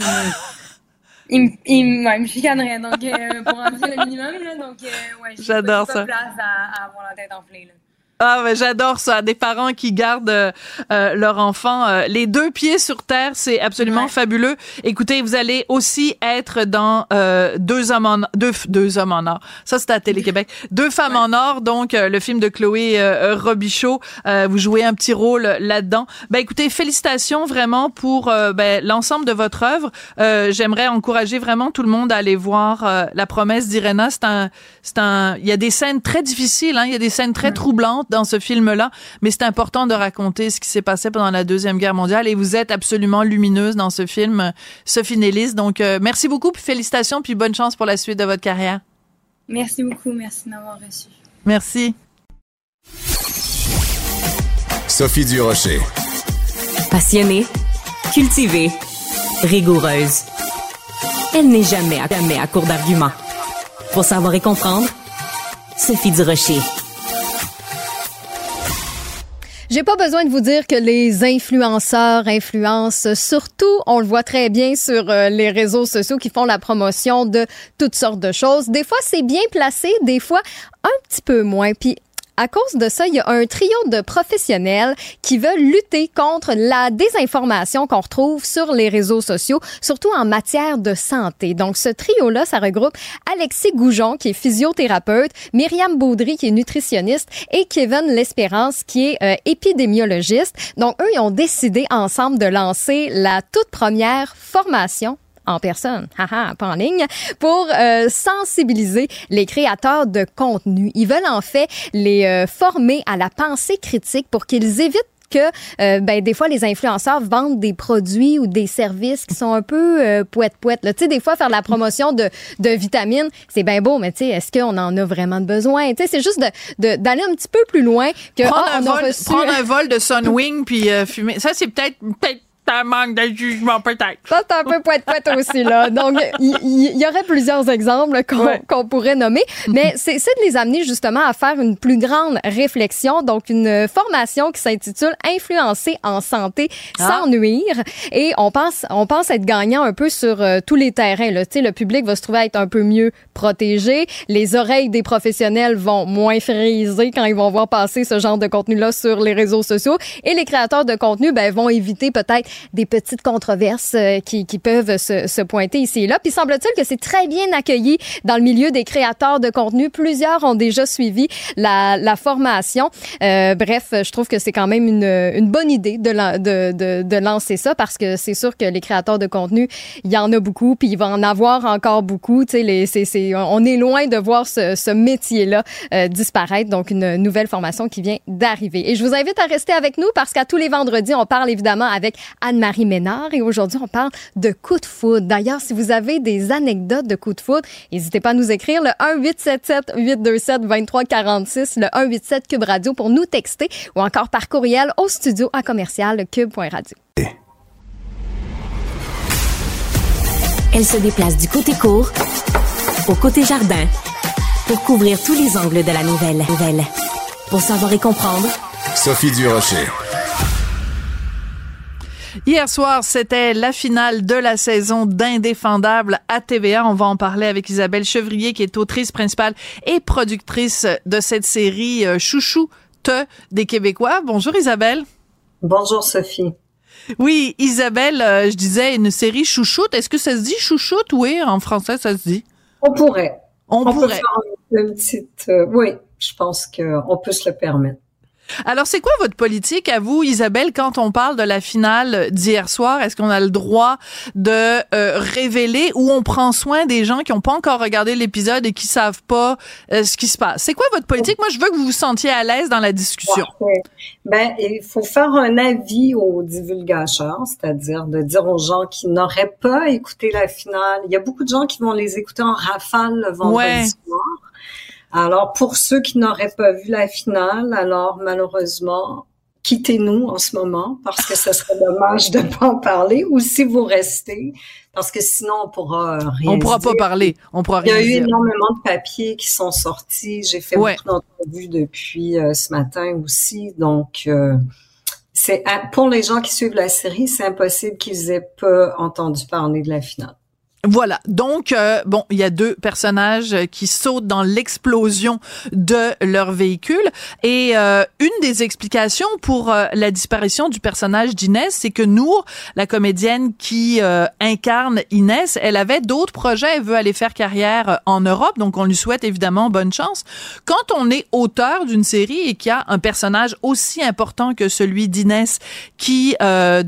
il me chicanerait, donc pour rentrer le minimum, là, donc j'adore ça. Pas place à avoir la tête enflée, là. Ah, mais j'adore ça. Des parents qui gardent leur enfant les deux pieds sur terre, c'est absolument fabuleux. Écoutez, vous allez aussi être dans deux hommes en or. Ça, c'est à Télé-Québec. Deux femmes en or, donc le film de Chloé Robichaud. Vous jouez un petit rôle là-dedans. Écoutez, félicitations vraiment pour l'ensemble de votre œuvre. J'aimerais encourager vraiment tout le monde à aller voir La promesse d'Irena. Il y a des scènes très difficiles, il y a des scènes très troublantes dans ce film-là, mais c'est important de raconter ce qui s'est passé pendant la Deuxième Guerre mondiale et vous êtes absolument lumineuse dans ce film, Sophie Nélis. Donc, merci beaucoup, puis félicitations, puis bonne chance pour la suite de votre carrière. Merci beaucoup, merci de m'avoir reçu. Merci. Sophie Durocher. Passionnée, cultivée, rigoureuse. Elle n'est jamais à court d'arguments. Pour savoir et comprendre, Sophie Durocher. J'ai pas besoin de vous dire que les influenceurs influencent, surtout, on le voit très bien sur les réseaux sociaux qui font la promotion de toutes sortes de choses. Des fois, c'est bien placé, des fois, un petit peu moins. Puis, à cause de ça, il y a un trio de professionnels qui veulent lutter contre la désinformation qu'on retrouve sur les réseaux sociaux, surtout en matière de santé. Donc, ce trio-là, ça regroupe Alexis Goujon, qui est physiothérapeute, Myriam Baudry, qui est nutritionniste, et Kevin L'Espérance, qui est épidémiologiste. Donc, eux, ils ont décidé ensemble de lancer la toute première formation en personne, pas en ligne, pour sensibiliser les créateurs de contenu. Ils veulent en fait les former à la pensée critique pour qu'ils évitent que des fois les influenceurs vendent des produits ou des services qui sont un peu pouette-pouette. Tu sais, des fois faire de la promotion de vitamines, c'est bien beau, mais tu sais, est-ce qu'on en a vraiment besoin? Tu sais, c'est juste d'aller un petit peu plus loin que prendre un vol de Sunwing puis fumer. Ça, c'est peut-être un manque de jugement, peut-être. Ça, c'est un peu poète-poète aussi, là. Donc, il y aurait plusieurs exemples qu'on pourrait nommer, mais c'est de les amener justement à faire une plus grande réflexion. Donc, une formation qui s'intitule « Influencer en santé sans nuire ». Et on pense être gagnant un peu sur tous les terrains, là. Tu sais, le public va se trouver à être un peu mieux protégé. Les oreilles des professionnels vont moins friser quand ils vont voir passer ce genre de contenu-là sur les réseaux sociaux. Et les créateurs de contenu, vont éviter peut-être des petites controverses qui peuvent se pointer ici et là. Puis semble-t-il que c'est très bien accueilli dans le milieu des créateurs de contenu. Plusieurs ont déjà suivi la formation. Bref, je trouve que c'est quand même une bonne idée de lancer ça parce que c'est sûr que les créateurs de contenu, il y en a beaucoup, puis il va en avoir encore beaucoup. Tu sais, on est loin de voir ce métier-là disparaître. Donc, une nouvelle formation qui vient d'arriver. Et je vous invite à rester avec nous parce qu'à tous les vendredis, on parle évidemment avec Anne-Marie Ménard et aujourd'hui, on parle de coups de foudre. D'ailleurs, si vous avez des anecdotes de coups de foudre, n'hésitez pas à nous écrire le 1-877-827-2346, le 187 Cube Radio pour nous texter ou encore par courriel au studio@commercial-cube.radio. Elle se déplace du côté court au côté jardin pour couvrir tous les angles de la nouvelle. Pour savoir et comprendre, Sophie Durocher. Hier soir, c'était la finale de la saison d'Indéfendable à TVA. On va en parler avec Isabelle Chevrier, qui est autrice principale et productrice de cette série chouchoute des Québécois. Bonjour Isabelle. Bonjour Sophie. Oui, Isabelle, je disais une série chouchoute. Est-ce que ça se dit chouchoute? Oui, en français, ça se dit. On pourrait. On pourrait. Faire une petite... oui, je pense qu'on peut se le permettre. Alors, c'est quoi votre politique à vous, Isabelle, quand on parle de la finale d'hier soir? Est-ce qu'on a le droit de révéler ou on prend soin des gens qui n'ont pas encore regardé l'épisode et qui savent pas ce qui se passe? C'est quoi votre politique? Moi, je veux que vous vous sentiez à l'aise dans la discussion. Ouais. Il faut faire un avis aux divulgateurs, c'est-à-dire de dire aux gens qui n'auraient pas écouté la finale. Il y a beaucoup de gens qui vont les écouter en rafale le vendredi soir. Alors, pour ceux qui n'auraient pas vu la finale, alors malheureusement, quittez-nous en ce moment parce que ce serait dommage de pas en parler ou si vous restez parce que sinon on pourra rien On pourra pas parler, on pourra rien dire. Il y a eu énormément de papiers qui sont sortis, j'ai fait beaucoup d'entrevues depuis ce matin aussi, donc c'est pour les gens qui suivent la série, c'est impossible qu'ils aient pas entendu parler de la finale. Voilà. Donc, il y a deux personnages qui sautent dans l'explosion de leur véhicule. Et une des explications pour la disparition du personnage d'Inès, c'est que Nour, la comédienne qui incarne Inès, elle avait d'autres projets. Elle veut aller faire carrière en Europe. Donc, on lui souhaite évidemment bonne chance. Quand on est auteur d'une série et qu'il y a un personnage aussi important que celui d'Inès qui, la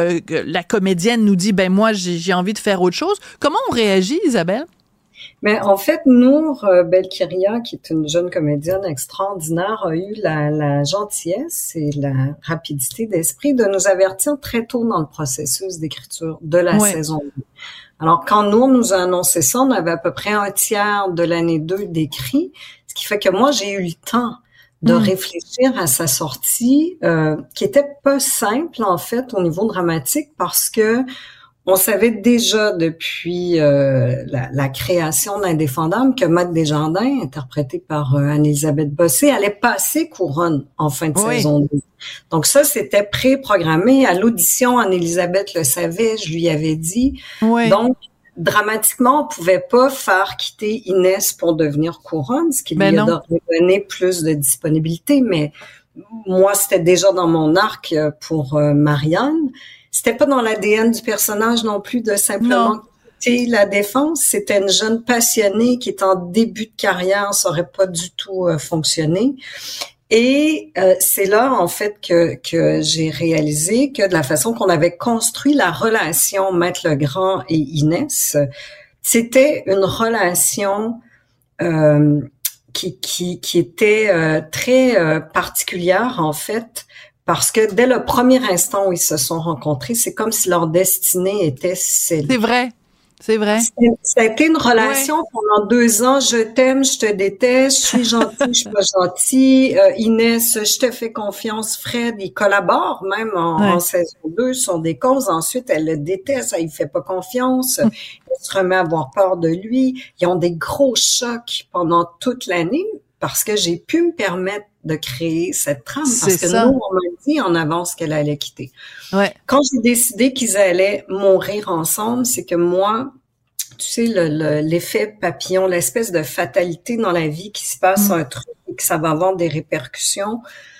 comédienne nous dit, moi, j'ai envie de faire autre chose. Comment on réagit, Isabelle? Mais en fait, Nour Belkiria, qui est une jeune comédienne extraordinaire, a eu la gentillesse et la rapidité d'esprit de nous avertir très tôt dans le processus d'écriture de la saison 2. Alors, quand Nour nous a annoncé ça, on avait à peu près un tiers de l'année 2 d'écrit, ce qui fait que moi, j'ai eu le temps de réfléchir à sa sortie, qui était pas simple, en fait, au niveau dramatique, parce que on savait déjà depuis la création d'Indéfendable que Matt Desjardins, interprété par Anne-Élisabeth Bossé, allait passer couronne en fin de saison 2. Donc ça, c'était pré-programmé. À l'audition, Anne-Élisabeth le savait, je lui avais dit. Oui. Donc, dramatiquement, on pouvait pas faire quitter Inès pour devenir couronne, ce qui lui a donné plus de disponibilité. Mais moi, c'était déjà dans mon arc pour Marianne. C'était pas dans l'ADN du personnage non plus de simplement quitter la défense. C'était une jeune passionnée qui est en début de carrière, ça aurait pas du tout fonctionné. Et c'est là, en fait, que j'ai réalisé que de la façon qu'on avait construit la relation Maître Legrand et Inès, c'était une relation qui était très particulière, en fait, parce que dès le premier instant où ils se sont rencontrés, c'est comme si leur destinée était scellée. C'est vrai. C'est vrai. Ça a été une relation pendant 2 ans. Je t'aime, je te déteste, je suis gentille, je suis pas gentille. Inès, je te fais confiance. Fred, il collabore même en saison 2 sur des causes. Ensuite, elle le déteste, elle fait pas confiance. Elle se remet à avoir peur de lui. Ils ont des gros chocs pendant toute l'année parce que j'ai pu me permettre de créer cette trame. Parce que nous, on m'a dit en avance qu'elle allait quitter. Ouais. Quand j'ai décidé qu'ils allaient mourir ensemble, c'est que moi, tu sais, l'effet papillon, l'espèce de fatalité dans la vie qui se passe un truc et que ça va avoir des répercussions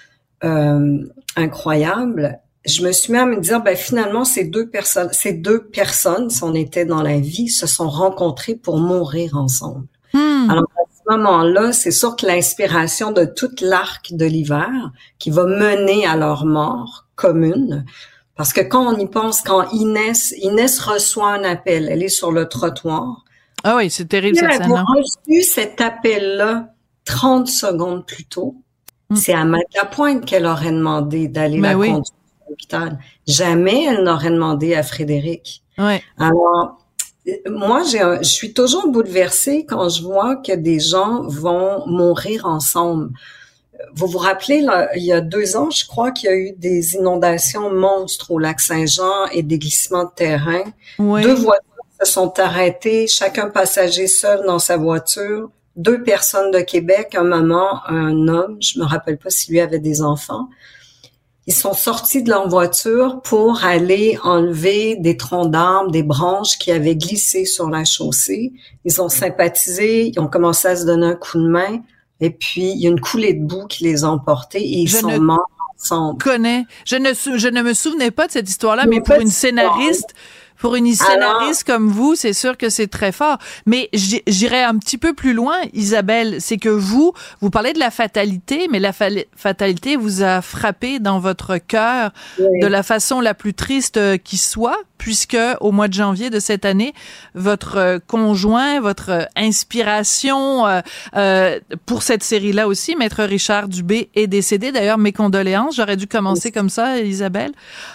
incroyables. Je me suis mis à me dire, finalement, ces deux personnes, si on était dans la vie, se sont rencontrées pour mourir ensemble. Alors, à ce moment-là, c'est sûr que l'inspiration de toute l'arc de l'hiver qui va mener à leur mort commune, parce que quand on y pense, quand Inès reçoit un appel, elle est sur le trottoir. Ah oui, c'est terrible cette scène. Elle a reçu cet appel-là 30 secondes plus tôt. C'est à Maître Lapointe qu'elle aurait demandé d'aller la conduire à l'hôpital. Jamais elle n'aurait demandé à Frédéric. Ouais. Alors, moi, je suis toujours bouleversée quand je vois que des gens vont mourir ensemble. Vous vous rappelez, là, il y a 2 ans, je crois qu'il y a eu des inondations monstres au lac Saint-Jean et des glissements de terrain. Oui. 2 voitures se sont arrêtées, chacun passager seul dans sa voiture. 2 personnes de Québec, un maman, un homme, je me rappelle pas si lui avait des enfants. Ils sont sortis de leur voiture pour aller enlever des troncs d'arbres, des branches qui avaient glissé sur la chaussée. Ils ont sympathisé, ils ont commencé à se donner un coup de main. Et puis, il y a une coulée de boue qui les a emportés et ils sont morts ensemble. Je ne me souvenais pas de cette histoire-là, mais pour une scénariste... Pour une scénariste comme vous, c'est sûr que c'est très fort. Mais j'irais un petit peu plus loin, Isabelle. C'est que vous parlez de la fatalité, mais la fatalité vous a frappé dans votre cœur de la façon la plus triste qui soit, puisque au mois de janvier de cette année, votre conjoint, votre inspiration pour cette série-là aussi, Maître Richard Dubé, est décédé. D'ailleurs, mes condoléances. J'aurais dû commencer comme ça, Isabelle.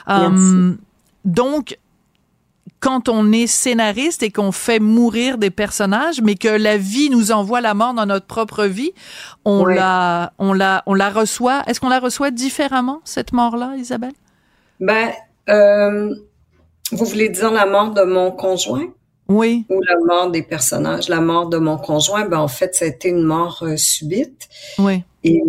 Donc, quand on est scénariste et qu'on fait mourir des personnages, mais que la vie nous envoie la mort dans notre propre vie, on la reçoit. Est-ce qu'on la reçoit différemment, cette mort-là, Isabelle? Vous voulez dire la mort de mon conjoint? Oui. Ou la mort des personnages? La mort de mon conjoint, en fait, ça a été une mort subite. Oui. Et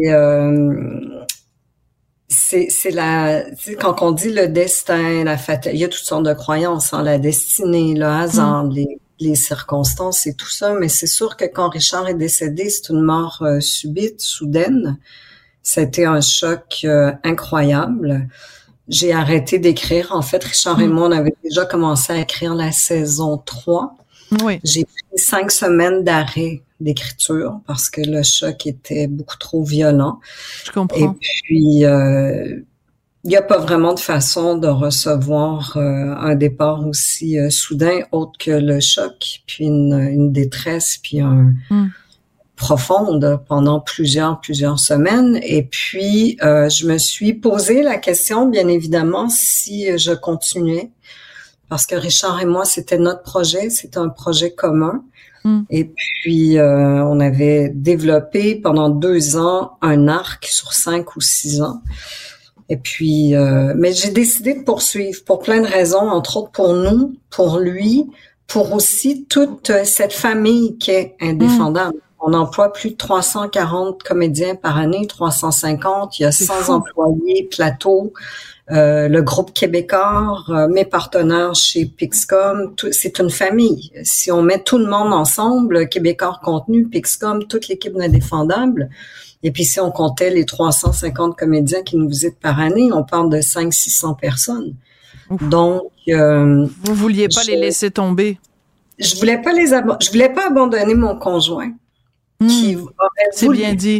quand on dit le destin, la fatalité, il y a toutes sortes de croyances, la destinée, le hasard, les circonstances et tout ça, mais c'est sûr que quand Richard est décédé, c'est une mort subite, soudaine. C'était un choc incroyable. J'ai arrêté d'écrire. En fait, Richard et moi, on avait déjà commencé à écrire la saison 3. Oui. J'ai pris 5 semaines d'arrêt d'écriture parce que le choc était beaucoup trop violent. Je comprends. Et puis, il n'y a pas vraiment de façon de recevoir un départ aussi soudain autre que le choc, puis une détresse, puis profonde pendant plusieurs semaines. Et puis, je me suis posé la question, bien évidemment, si je continuais, parce que Richard et moi, c'était notre projet, c'était un projet commun. Et puis, on avait développé pendant 2 ans un arc sur 5 ou 6 ans. Et puis, mais j'ai décidé de poursuivre pour plein de raisons, entre autres pour nous, pour lui, pour aussi toute cette famille qui est indéfendable. On emploie plus de 340 comédiens par année, 350. Il y a 100 employés, plateau. Le groupe Québécois, mes partenaires chez Pixcom, c'est une famille. Si on met tout le monde ensemble, Québécois Contenu, Pixcom, toute l'équipe d'Indéfendables, et puis si on comptait les 350 comédiens qui nous visitent par année, on parle de 500-600 personnes. Donc, vous vouliez pas les laisser tomber. Je voulais pas abandonner mon conjoint. C'est bien dit.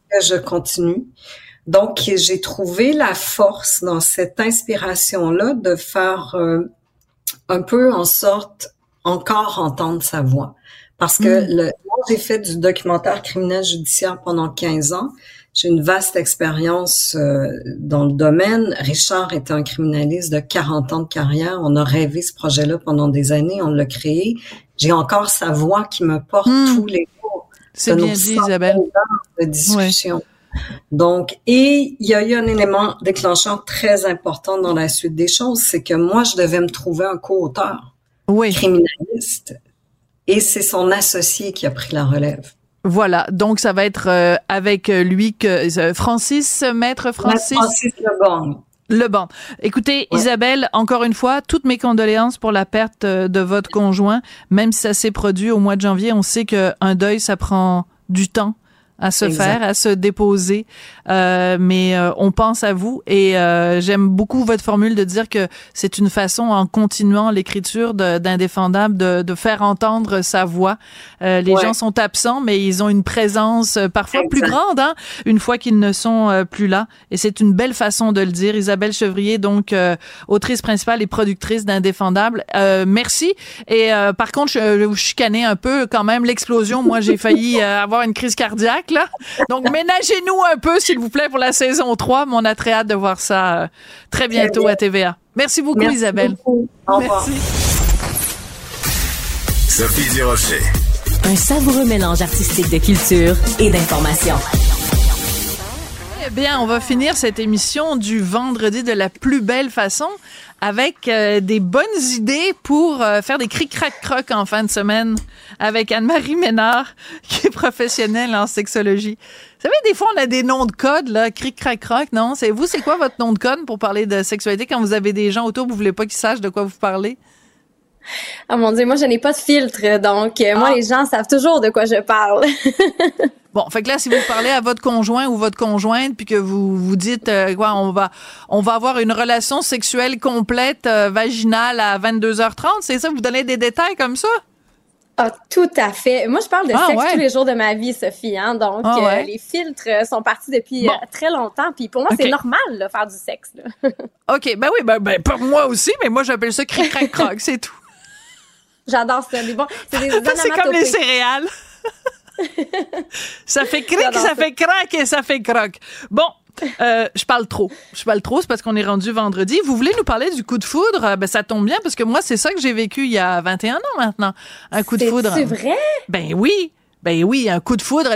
que je continue. Donc, j'ai trouvé la force dans cette inspiration-là de faire un peu en sorte encore entendre sa voix. Parce que moi, j'ai fait du documentaire criminel judiciaire pendant 15 ans. J'ai une vaste expérience dans le domaine. Richard était un criminaliste de 40 ans de carrière. On a rêvé ce projet-là pendant des années. On l'a créé. J'ai encore sa voix qui me porte tous les jours. C'est bien dit, Isabelle. De discussion. Donc, et il y a eu un élément déclencheur très important dans la suite des choses, c'est que moi, je devais me trouver un co-auteur criminaliste. Et c'est son associé qui a pris la relève. Voilà, donc ça va être avec lui que Maître Francis Leborgne. Écoutez, Isabelle, encore une fois, toutes mes condoléances pour la perte de votre conjoint. Même si ça s'est produit au mois de janvier, on sait qu'un deuil, ça prend du temps à se faire, à se déposer. Mais on pense à vous et j'aime beaucoup votre formule de dire que c'est une façon, en continuant l'écriture d'Indéfendable, de faire entendre sa voix. Les gens sont absents, mais ils ont une présence parfois plus grande, hein, une fois qu'ils ne sont plus là. Et c'est une belle façon de le dire. Isabelle Chevrier, donc autrice principale et productrice d'Indéfendable. Merci. Et par contre, je vais vous chicaner un peu quand même. L'explosion, moi, j'ai failli avoir une crise cardiaque. Là. Donc, ménagez-nous un peu, s'il vous plaît, pour la saison 3. Mais on a très hâte de voir ça très bientôt à TVA. Merci beaucoup, Isabelle. Beaucoup. Au revoir. Merci. Sophie Durocher. Un savoureux mélange artistique de culture et d'information. Eh bien, on va finir cette émission du vendredi de la plus belle façon avec des bonnes idées pour faire des cric-crac-croc en fin de semaine avec Anne-Marie Ménard, qui est professionnelle en sexologie. Vous savez, des fois, on a des noms de code, là, cric-crac-croc, non? C'est quoi votre nom de code pour parler de sexualité quand vous avez des gens autour, vous voulez pas qu'ils sachent de quoi vous parlez? Ah mon Dieu, moi je n'ai pas de filtre, donc moi les gens savent toujours de quoi je parle. Bon, fait que là, si vous parlez à votre conjoint ou votre conjointe, puis que vous dites on va avoir une relation sexuelle complète vaginale à 22h30, c'est ça? Vous donnez des détails comme ça? Ah, tout à fait. Moi, je parle de sexe tous les jours de ma vie, Sophie. Hein? Donc, les filtres sont partis depuis très longtemps. Puis pour moi, c'est normal de faire du sexe. Là. OK. Ben oui, ben pour moi aussi, mais moi, j'appelle ça cric-crac-croc, c'est tout. J'adore ça. Mais bon, c'est des c'est comme les céréales. Ça fait cric, ça fait crac et ça fait croc. Bon. Je parle trop, c'est parce qu'on est rendu vendredi. Vous voulez nous parler du coup de foudre? Ben, ça tombe bien parce que moi, c'est ça que j'ai vécu il y a 21 ans maintenant. Un coup de foudre. C'est vrai? Ben oui, un coup de foudre.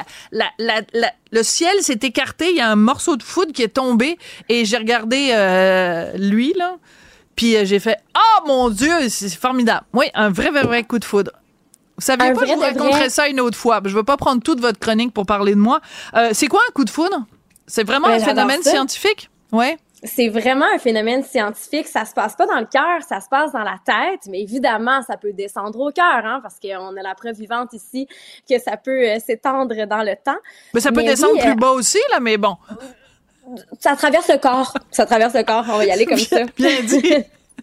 Le ciel s'est écarté, il y a un morceau de foudre qui est tombé et j'ai regardé lui, là, puis j'ai fait « Oh mon Dieu, c'est formidable! » Oui, un vrai coup de foudre. Vous saviez pas, je vous raconterai ça une autre fois. Je veux pas prendre toute votre chronique pour parler de moi. C'est quoi un coup de foudre? C'est vraiment un phénomène scientifique? Ouais. C'est vraiment un phénomène scientifique. Ça se passe pas dans le cœur, ça se passe dans la tête. Mais évidemment, ça peut descendre au cœur, hein, parce qu'on a la preuve vivante ici que ça peut s'étendre dans le temps. Mais ça peut descendre plus bas aussi, là, mais bon. Ça traverse le corps. On va y aller comme ça. Bien dit.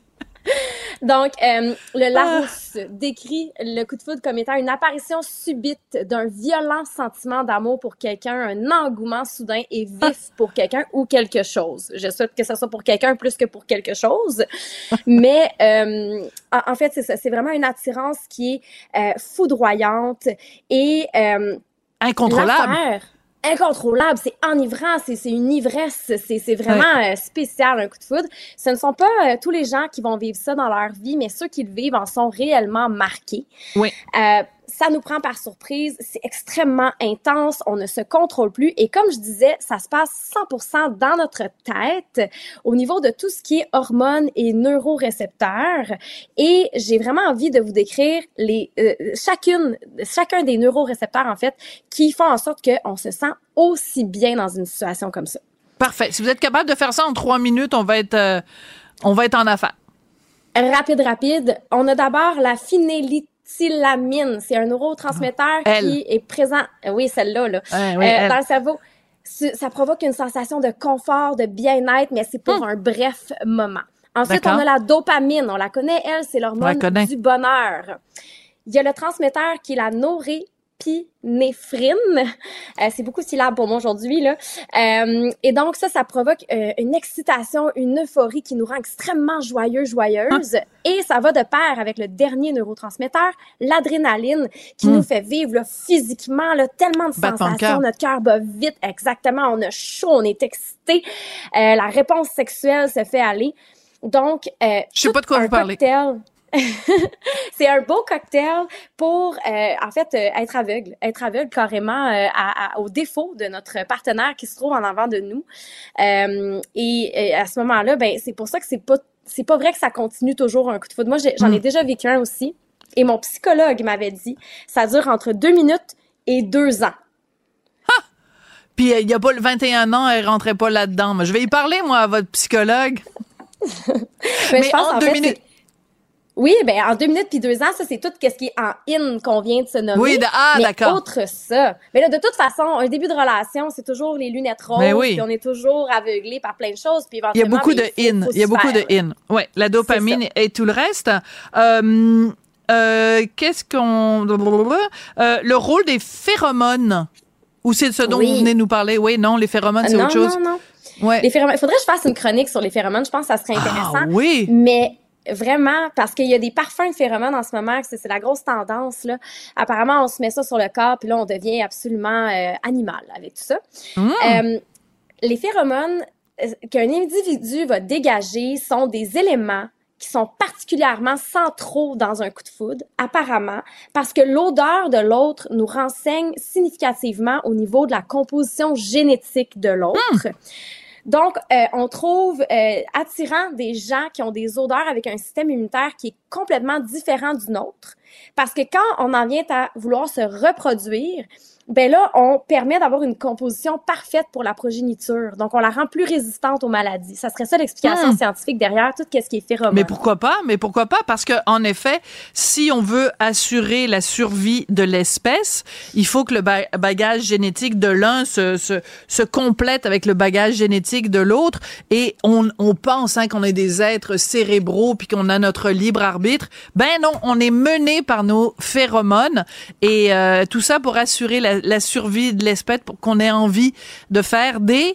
Donc, le Larousse décrit le coup de foudre comme étant une apparition subite d'un violent sentiment d'amour pour quelqu'un, un engouement soudain et vif pour quelqu'un ou quelque chose. Je souhaite que ce soit pour quelqu'un plus que pour quelque chose. Mais, en fait, c'est ça. C'est vraiment une attirance qui est foudroyante et incontrôlable. Incontrôlable, c'est enivrant, c'est une ivresse, c'est vraiment spécial, un coup de foudre. Ce ne sont pas tous les gens qui vont vivre ça dans leur vie, mais ceux qui le vivent en sont réellement marqués. Oui. Ça nous prend par surprise, c'est extrêmement intense, on ne se contrôle plus et comme je disais, ça se passe 100% dans notre tête au niveau de tout ce qui est hormones et neurorécepteurs et j'ai vraiment envie de vous décrire chacun des neurorécepteurs en fait qui font en sorte qu'on se sent aussi bien dans une situation comme ça. Parfait. Si vous êtes capable de faire ça en 3 minutes, on va être en affaires. Rapide. On a d'abord la phényléthylamine. C'est un neurotransmetteur qui est présent, oui, celle-là, là, dans le cerveau. Ça provoque une sensation de confort, de bien-être, mais c'est pour un bref moment. Ensuite, on a la dopamine. On la connaît, elle, c'est l'hormone du bonheur. Il y a le transmetteur qui est la C'est beaucoup de syllabes pour moi aujourd'hui, là. Et donc, ça provoque une excitation, une euphorie qui nous rend extrêmement joyeuse. Et ça va de pair avec le dernier neurotransmetteur, l'adrénaline, qui nous fait vivre là, physiquement là, tellement de sensations. Notre cœur bat vite. Exactement. On a chaud, on est excité. La réponse sexuelle se fait aller. Donc, je sais pas de quoi vous parlez. C'est un beau cocktail pour, en fait, être aveugle carrément au défaut de notre partenaire qui se trouve en avant de nous. Et à ce moment-là, ben c'est pour ça que c'est pas vrai que ça continue toujours un coup de foudre. Moi, j'en ai déjà vécu un aussi. Et mon psychologue m'avait dit, ça dure entre 2 minutes et 2 ans. Ah! Puis il y a pas le 21 ans, elle rentrait pas là-dedans. Mais je vais y parler, moi, à votre psychologue. Mais je pense, en 2 minutes. Oui, ben en 2 minutes puis 2 ans, ça c'est tout ce qui est en in qu'on vient de se nommer. Oui, d'accord. Outre ça, mais là de toute façon, un début de relation, c'est toujours les lunettes roses, puis on est toujours aveuglé par plein de choses, puis éventuellement il y a beaucoup de in, il y a beaucoup de in. Ouais, la dopamine et tout le reste. Qu'est-ce qu'on le rôle des phéromones, ou c'est ce dont vous venez nous parler? Oui, non, les phéromones c'est autre chose. Non. Ouais. Les phéromones, il faudrait que je fasse une chronique sur les phéromones, je pense que ça serait intéressant. Ah oui. Mais vraiment, parce qu'il y a des parfums de phéromones en ce moment, c'est la grosse tendance, là. Apparemment, on se met ça sur le corps, puis là, on devient absolument animal avec tout ça. Les phéromones qu'un individu va dégager sont des éléments qui sont particulièrement centraux dans un coup de foudre, apparemment, parce que l'odeur de l'autre nous renseigne significativement au niveau de la composition génétique de l'autre. Donc, on trouve attirant des gens qui ont des odeurs avec un système immunitaire qui est complètement différent du nôtre. Parce que quand on en vient à vouloir se reproduire, ben là, on permet d'avoir une composition parfaite pour la progéniture. Donc, on la rend plus résistante aux maladies. Ça serait ça l'explication scientifique derrière tout ce qui est phéromone. Mais pourquoi pas? Parce que, en effet, si on veut assurer la survie de l'espèce, il faut que le bagage génétique de l'un se complète avec le bagage génétique de l'autre. Et on pense qu'on est des êtres cérébraux puis qu'on a notre libre arbitre. Ben non, on est mené par nos phéromones. Et tout ça pour assurer la survie de l'espèce, pour qu'on ait envie de faire des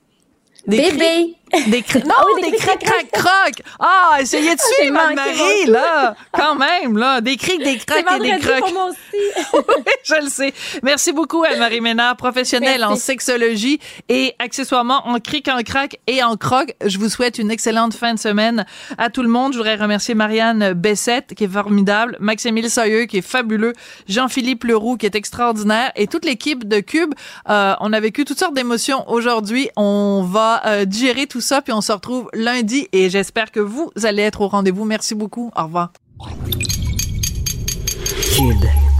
bébés. Des crac-crac-croc. Ah, essayez de suivre Anne-Marie, là. Quand même, là. Des crics, des cracs et des crocs. Pour moi aussi. Oui, je le sais. Merci beaucoup, Anne-Marie Ménard, professionnelle en sexologie et accessoirement en cric, en crac et en croc. Je vous souhaite une excellente fin de semaine à tout le monde. Je voudrais remercier Marianne Bessette, qui est formidable, Maximile Soyeux, qui est fabuleux, Jean-Philippe Leroux, qui est extraordinaire, et toute l'équipe de Cube. On a vécu toutes sortes d'émotions aujourd'hui. On va digérer tout ça, puis on se retrouve lundi et j'espère que vous allez être au rendez-vous. Merci beaucoup. Au revoir. Cube.